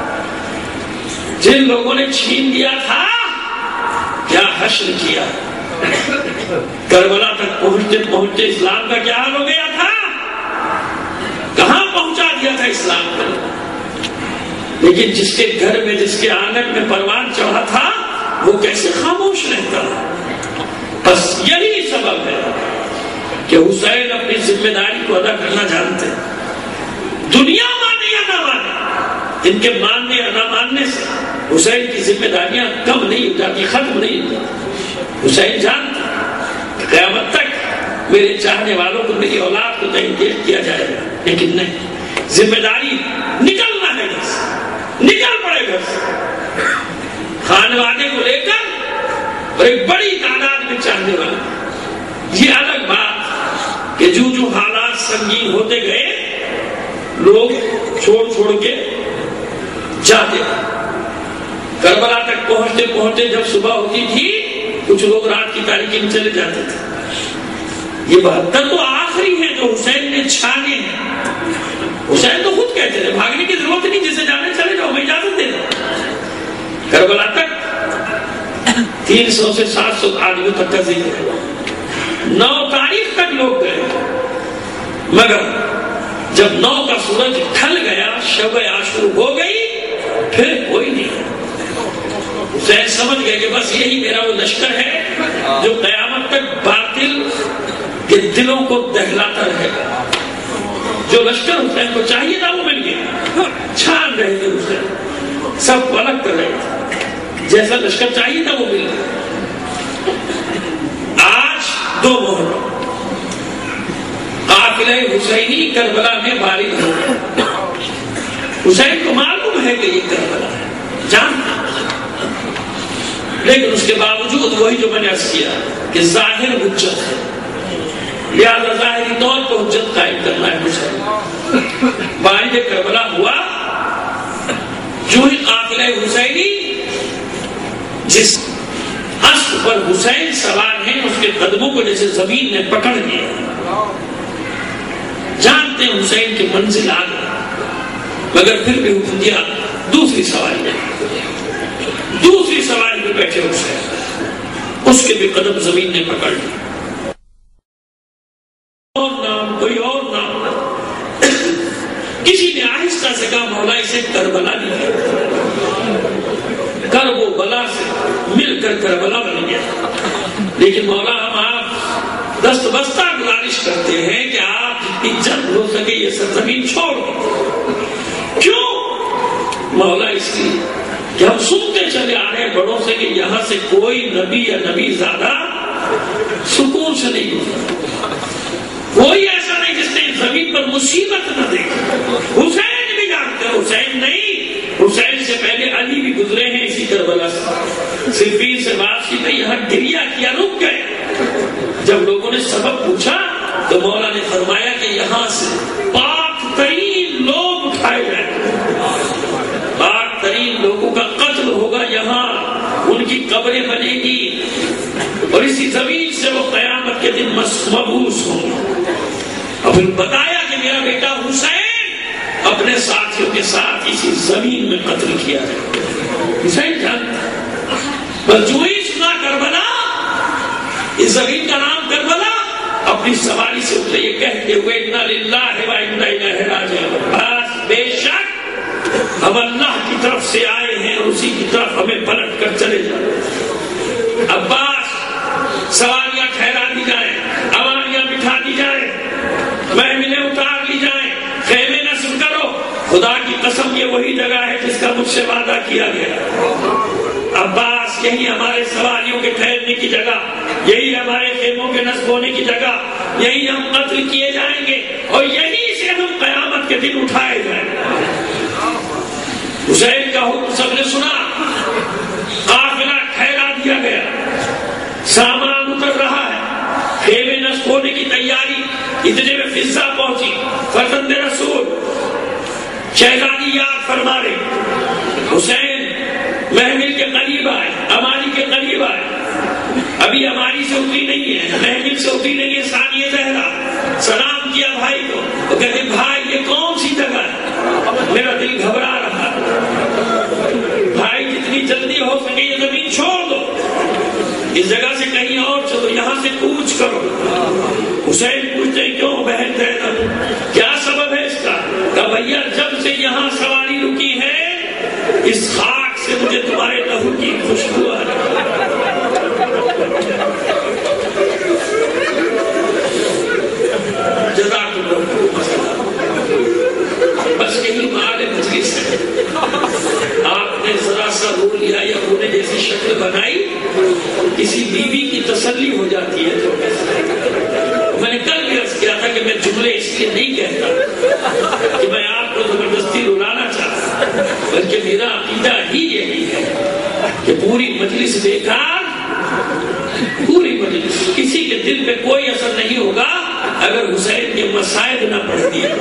جن لوگوں نے چھین لیا تھا کیا حشر کیا، کربلا تک پہنچتے پہنچتے اسلام کا کیا حال ہو گیا تھا، کہاں پہنچا دیا تھا اسلام کو۔ لیکن جس کے گھر میں جس کے آنگن میں پروان چڑھا تھا وہ کیسے خاموش رہتا۔ بس یہی سبب ہے کہ حسین اپنی ذمہ داری کو ادا کرنا جانتے ہیں، دنیا مانے یا نہ مانے، ان کے ماننے یا نہ ماننے سے حسین کی ذمہ داریاں کم نہیں ہو جاتی، ختم نہیں ہو جاتی۔ حسین جانتا کہ قیامت تک میرے چاہنے والوں کو، میری اولاد کو کہیں دیر کیا جائے گا، لیکن نہیں، ذمہ داری نکلنا ہے، گھر سے نکل پڑے، گھر سے خانوادے کو لے کر اور ایک بڑی تعداد میں چاہنے والا۔ یہ الگ بات کہ جو جو حالات سنگین ہوتے گئے لوگ چھوڑ چھوڑ کے جاتے۔ کربلا تک پہنچتے پہنچتے جب صبح ہوتی تھی کچھ لوگ رات کی تاریکی میں چلے جاتے تھے۔ یہ بہتر تو آخری ہے جو حسین نے چھانے ہیں۔ حسین تو خود کہتے تھے بھاگنے کی ضرورت نہیں، جسے جانے چلے جاؤ، میں اجازت دے دوں۔ کربلا تک تین سو سے سات سو آدمیوں تک کا ذکر ہے۔ نو تاریخ تک لوگ گئے، مگر جب نو کا سورج ڈھل گیا، شب عاشور ہو گئی، پھر کوئی نہیں۔ حسین سمجھ گئے کہ بس یہی میرا وہ لشکر ہے جو قیامت تک باطل کے دلوں کو دہلاتا رہے گا۔ جو لشکر حسین کو چاہیے تھا وہ مل گیا۔ چھان رہے تھے حسین، سب کو الگ کر رہے تھے، جیسا لشکر چاہیے تھا وہ مل گیا۔ آج دو محرم قافلہ حسینی کربلا میں وارد ہو گیا۔ حسین کو معلوم ہے کہ یہ کربلا ہے، جانتا، لیکن اس کے باوجود وہی جو میں نے عرض کیا کہ ظاہر حجت ہے، لہذا ظاہری طور پر حجت قائم کرنا ہے حسین۔ وارد کربلا ہوا، جو ہی قافلہ حسینی جس اسب پر حسین سوار ہیں اس کے قدموں کو جیسے زمین نے پکڑ لیا، جانتے ہیں حسین کی منزل آ گئی، مگر پھر بھی حکم دیا دوسری سواری میں، دوسری سواری میں بیٹھے حسین، اس کے بھی قدم زمین نے پکڑ لی۔ اور نام کوئی اور نام، کسی نے آہستہ سے کہا مولا اسے کربلا نہیں ہے، کرب و بلا سے مل کر کربلا بن گیا۔ لیکن مولا ہم آپ دست بستہ گزارش کرتے ہیں کہ آپ جتنی جلد ہو سکے یہ سرزمین چھوڑ دیں۔ کیوں مولا؟ اس لیے کہ ہم سنتے چلے آ رہے ہیں بڑوں سے کہ یہاں سے کوئی نبی یا نبی زیادہ سکون سے نہیں گزرا، کوئی ایسا نہیں جس نے زمین پر مصیبت نہ دیکھی۔ حسین بھی جانتے ہیں، حسین نہیں، حسین سے پہلے علی بھی گزرے ہیں اسی کربلا سے۔ صرفین سے بات کی یہاں گریا کیا، رک گئے۔ جب لوگوں نے سبب پوچھا تو مولا نے فرمایا کہ یہاں سے پاک ترین لوگ اٹھائے جائیں، پاک ترین لوگوں کا قتل ہوگا، یہاں ان کی قبریں بنے گی اور اسی زمین سے وہ قیامت کے دن مبعوث ہوں گے۔ اور پھر بتایا کہ میرا بیٹا حسین اپنے ساتھیوں کے ساتھ اسی زمین میں قتل کیا ہے۔ حسین جانتا، بس جو ہی سنا کربلا، اس زمین کا نام کربلا، اپنی سواری سے اترے یہ کہتے ہوئے انا للہ و انا الیہ راجعون، بس بے شک ہم اللہ کی طرف سے آئے ہیں اور اسی کی طرف ہمیں پلٹ کر چلے جائیں۔ عباس سواریاں ٹھہرا دی جائیں، اواریاں بٹھا دی جائیں، محملیں اتار لی جائیں، خیمے نصب کرو، خدا کی قسم یہ وہی جگہ ہے جس کا مجھ سے وعدہ کیا گیا۔ عباس یہی ہمارے سواریوں کے ٹھہرنے کی جگہ، یہی ہمارے خیموں کے نصب ہونے کی جگہ، یہی ہم قتل کیے جائیں گے اور یہی سے ہم قیامت کے دن اٹھائے جائیں گے۔ حسین کا حکم سب نے سنا، قافلہ ٹھہرا دیا گیا، سامان اتر رہا ہے، خیمے نصب ہونے کی تیاری۔ اتنے میں فضا پہنچی، فرزند رسول شہزادی یاد فرما رہے، حسین محمل کے قریب آئے، اماری کے قریب آئے، ابھی اماری سے اتری نہیں ہے، محمل سے اتری نہیں ہے، ثانیہ زہرا سلام کیا بھائی کو، وہ کہتے بھائی یہ کون سی جگہ ہے؟ میرا دل گھبرا رہا، بھائی جتنی جلدی ہو سکے یہ زمین چھوڑ دو، اس جگہ سے کہیں اور چلو، یہاں سے کوچ کرو۔ حسین پوچھتے کیوں بہن زینب، کیا سبب ہے اس کا؟ کہ بھیا جب سے یہاں سواری رکی ہے اس خاک سے مجھے تمہارے لہو کی خوشبو آ رہی ہے۔ جزاک اللہ، بس یہی مال مجلس ہے، آپ نے ذرا سا رو لیا یا رونے جیسی شکل بنائی، کسی بیوی کی تسلی ہو جاتی ہے۔ تو میں نے کل بھی عرض کیا تھا کہ میں جملے اس لیے نہیں کہتا کہ میں آپ کو زبردستی رلانا چاہتا، بلکہ میرا عقیدہ ہی یہی ہے کہ پوری مجلس بیکار پوری مجلس، کسی کے دل پہ کوئی اثر نہیں ہوگا اگر حسین کے مصائب نہ پڑھتی ہے۔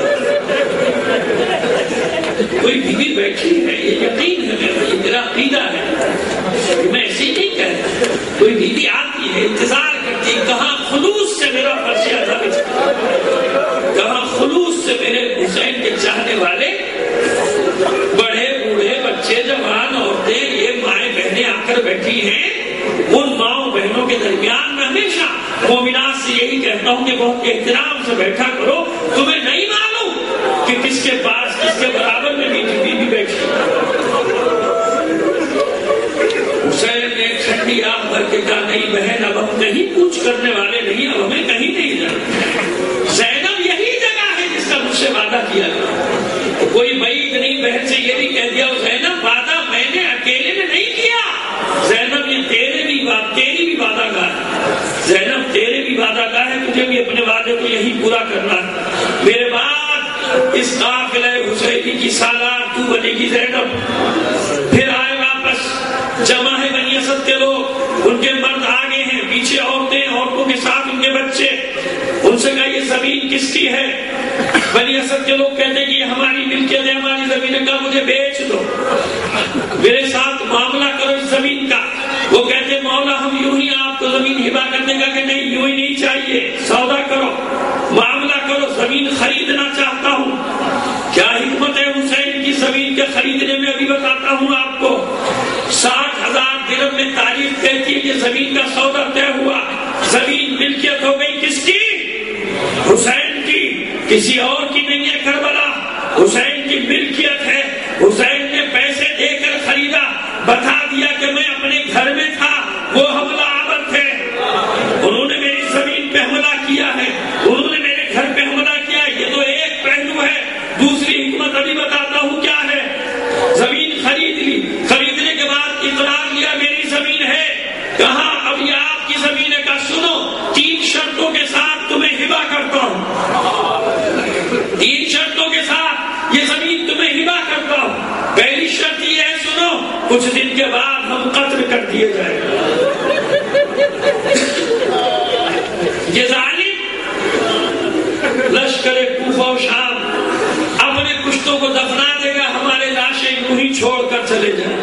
کوئی بیوی بیٹھی ہے، یہ یقین ہے میرا، یہ میرا عقیدہ ہے، میں ایسے ہی نہیں کہتا، کوئی بیوی آتی ہے انتظار کرتی ہے، کہاں خلوص سے میرا فرشیہ تھا، کہاں خلوص سے میرے حسین کے چاہنے والے بڑے بوڑھے بچے جوان عورتیں یہ مائیں بہنیں آ کر بیٹھی ہیں۔ ان ماؤں بہنوں کے درمیان میں ہمیشہ مومنات سے یہی کہتا ہوں کہ بہت احترام سے بیٹھا کرو، تمہیں نہیں معلوم کہ کس کے پاس کس کے برابر میں میری بیوی بیٹھی۔ حسین نے ٹھنڈی آنکھ بھر کے کہا نہیں بہن، اب ہم کہیں کچھ کرنے والے نہیں، اب ہمیں کہیں نہیں جانا، زینب یہی جگہ ہے جس کا مجھ سے وعدہ کیا گیا۔ کوئی بعید نہیں، بہن سے یہ بھی کہہ دیا زینب وعدہ میں نے اکیلے میں نہیں کیا، زینب یہ تیرے بھی بات تیری بھی وعدہ گاہ ہے، زینب تیرے بھی وعدہ گاہ ہے، تجھے بھی اپنے وعدے کو یہی پورا کرنا ہے۔ میرے بعد اس قافلہ حسینی کی سالار تو بنے گی زینب۔ پھر آئے واپس، جمع ہے بنی اسد کے لوگ، ان کے مرد آگے ہیں، پیچھے عورتیں، عورتوں کے ساتھ ان کے بچے۔ ان سے کہا یہ زمین کس کی ہے؟ بنی اسد کے لوگ کہتے ہیں کہ یہ ہماری ملکیت ہے، ہماری زمین کا، مجھے بیچ دو، میرے ساتھ معاملہ کرو اس زمین کا۔ وہ کہتے مولا ہم یوں ہی آپ کو زمین ہبا کرنے کا کہ نہیں، یوں ہی نہیں چاہیے، سودا کرو، معاملہ کرو، زمین خریدنا چاہتا ہوں۔ کیا حکمت ہے حسین کی زمین کے خریدنے میں؟ ابھی بتاتا ہوں آپ کو۔ ساٹھ ہزار درہم میں تاریخ کہتی ہے کہ زمین کا سودا طے ہوا، زمین ملکیت ہو گئی کس کی؟ حسین کی، کسی اور کی نہیں ہے۔ کربلا حسین کی ملکیت ہے، حسین نے پیسے دے کر خریدا، بتا دیا کہ میں اپنے گھر میں تھا، وہ حملہ آور تھے، انہوں نے میری زمین پہ حملہ کیا ہے، انہوں نے میرے گھر پہ حملہ کیا ہے۔ یہ تو ایک پہلو ہے، دوسری حکمت ابھی بتاتا ہوں کیا ہے۔ زمین خرید لی، خریدنے کے بعد اقرار لیا میری زمین ہے، کہاں اب یہ آپ کی زمین ہے، کہا سنو تین شرطوں کے ساتھ تمہیں ہبا کرتا ہوں، تین شرطوں کے ساتھ یہ زمین تمہیں ہبا کرتا ہوں۔ پہلی شرط یہ ہے سنو، کچھ دن کے بعد ہم قتل کر دیے جائیں گے۔ یہ ظالم لشکر کوفہ و شام اپنے کشتوں کو دفنا دے گا، ہمارے لاشیں یوں ہی چھوڑ کر چلے جائیں،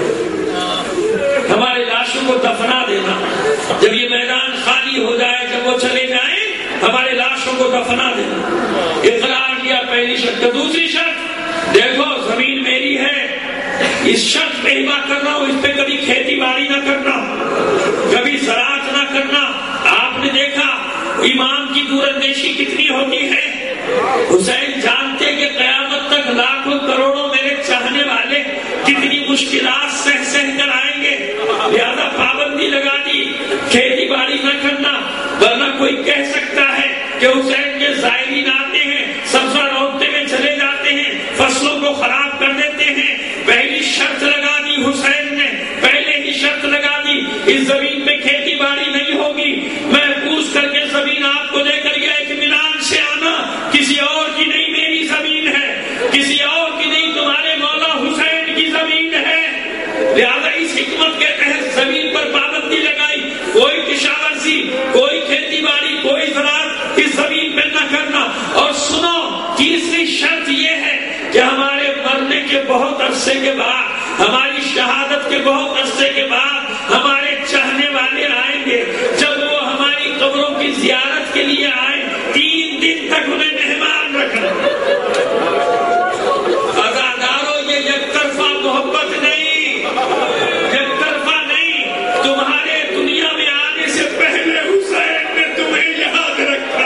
ہمارے لاشوں کو دفنا دینا، جب یہ میدان خالی ہو جائے، جب وہ چلے جائیں ہمارے لاشوں کو دفنا دینا۔ اقرار کیا پہلی شرط۔ دوسری شرط دیکھو زمین میری ہے، اس شرط پہ ہبا کر رہا ہوں، اس پہ کبھی کھیتی باڑی نہ کرنا، کبھی زراعت نہ کرنا۔ آپ نے دیکھا امام کی دور اندیشی کتنی ہوتی ہے۔ حسین جانتے کہ قیامت تک لاکھوں کروڑوں میرے چاہنے والے کتنی مشکلات سہ سہ کر آئیں گے، لہذا پابندی لگا دی کھیتی باڑی نہ کرنا، ورنہ کوئی کہہ سکتا ہے کہ حسین کے زائرین آتے ہیں، سبزہ روکتے میں چلے جاتے ہیں، فصلوں کو خراب کر دیتے ہیں۔ پہلی شرط لگا دی حسین نے، پہلے ہی شرط لگا دی، اس زمین پہ کھیتی باڑی نہیں ہوگی، محفوظ کر کے زمین آپ کو دے کر گیا، اطمینان سے آنا، کسی اور کی نہیں میری زمین ہے، کسی اور کی نہیں تمہارے مولا حسین کی زمین ہے۔ لہذا اس حکمت کے تحت زمین پر پابندی لگائی، کوئی کشاورزی، کوئی کھیتی باڑی، کوئی زراعت اس زمین پہ نہ کرنا۔ اور سنو تیسری شرط یہ ہے کہ ہمارے مرنے کے بہت عرصے کے بعد، ہماری شہادت کے بہت عرصے کے بعد ہمارے چاہنے والے آئیں گے، جب وہ ہماری قبروں کی زیارت کے لیے آئیں، تین دن تک انہیں مہمان رکھنا۔ عزادارو یہ یک طرفہ محبت نہیں، یک طرفہ نہیں، تمہارے دنیا میں آنے سے پہلے حسین نے تمہیں یاد رکھا،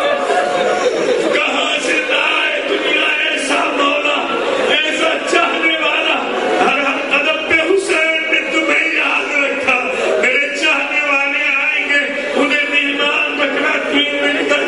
کہاں سے لائے دنیا ایسا مولا، ایسا چاہنے والا، ہر ہر قدم پہ حسین نے تمہیں یاد رکھا۔ میرے چاہنے والے آئیں گے، انہیں مہمان رکھنا، تین دن تک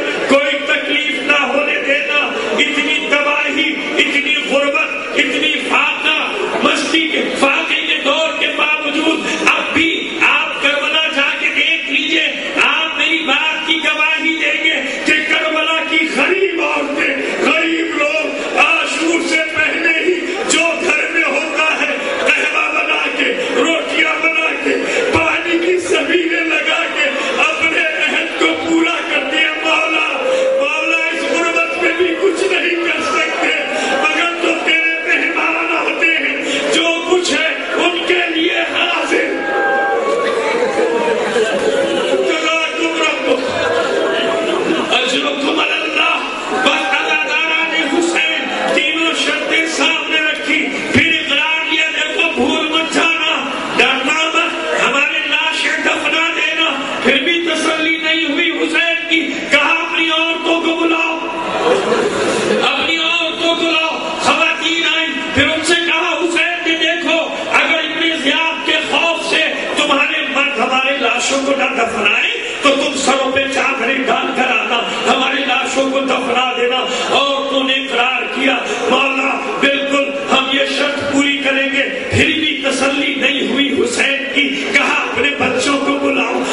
لاشوں کو نہ دفنائے تو تم سروں پہ چادریں ڈال کر آنا، ہماری لاشوں کو دفنا دینا۔ اور تو نے اقرار کیا مولا بالکل ہم یہ شرط پوری کریں گے، پھر بھی تسلی نہیں ہوئی حسین کی، کہا اپنے بچوں کو بلاؤ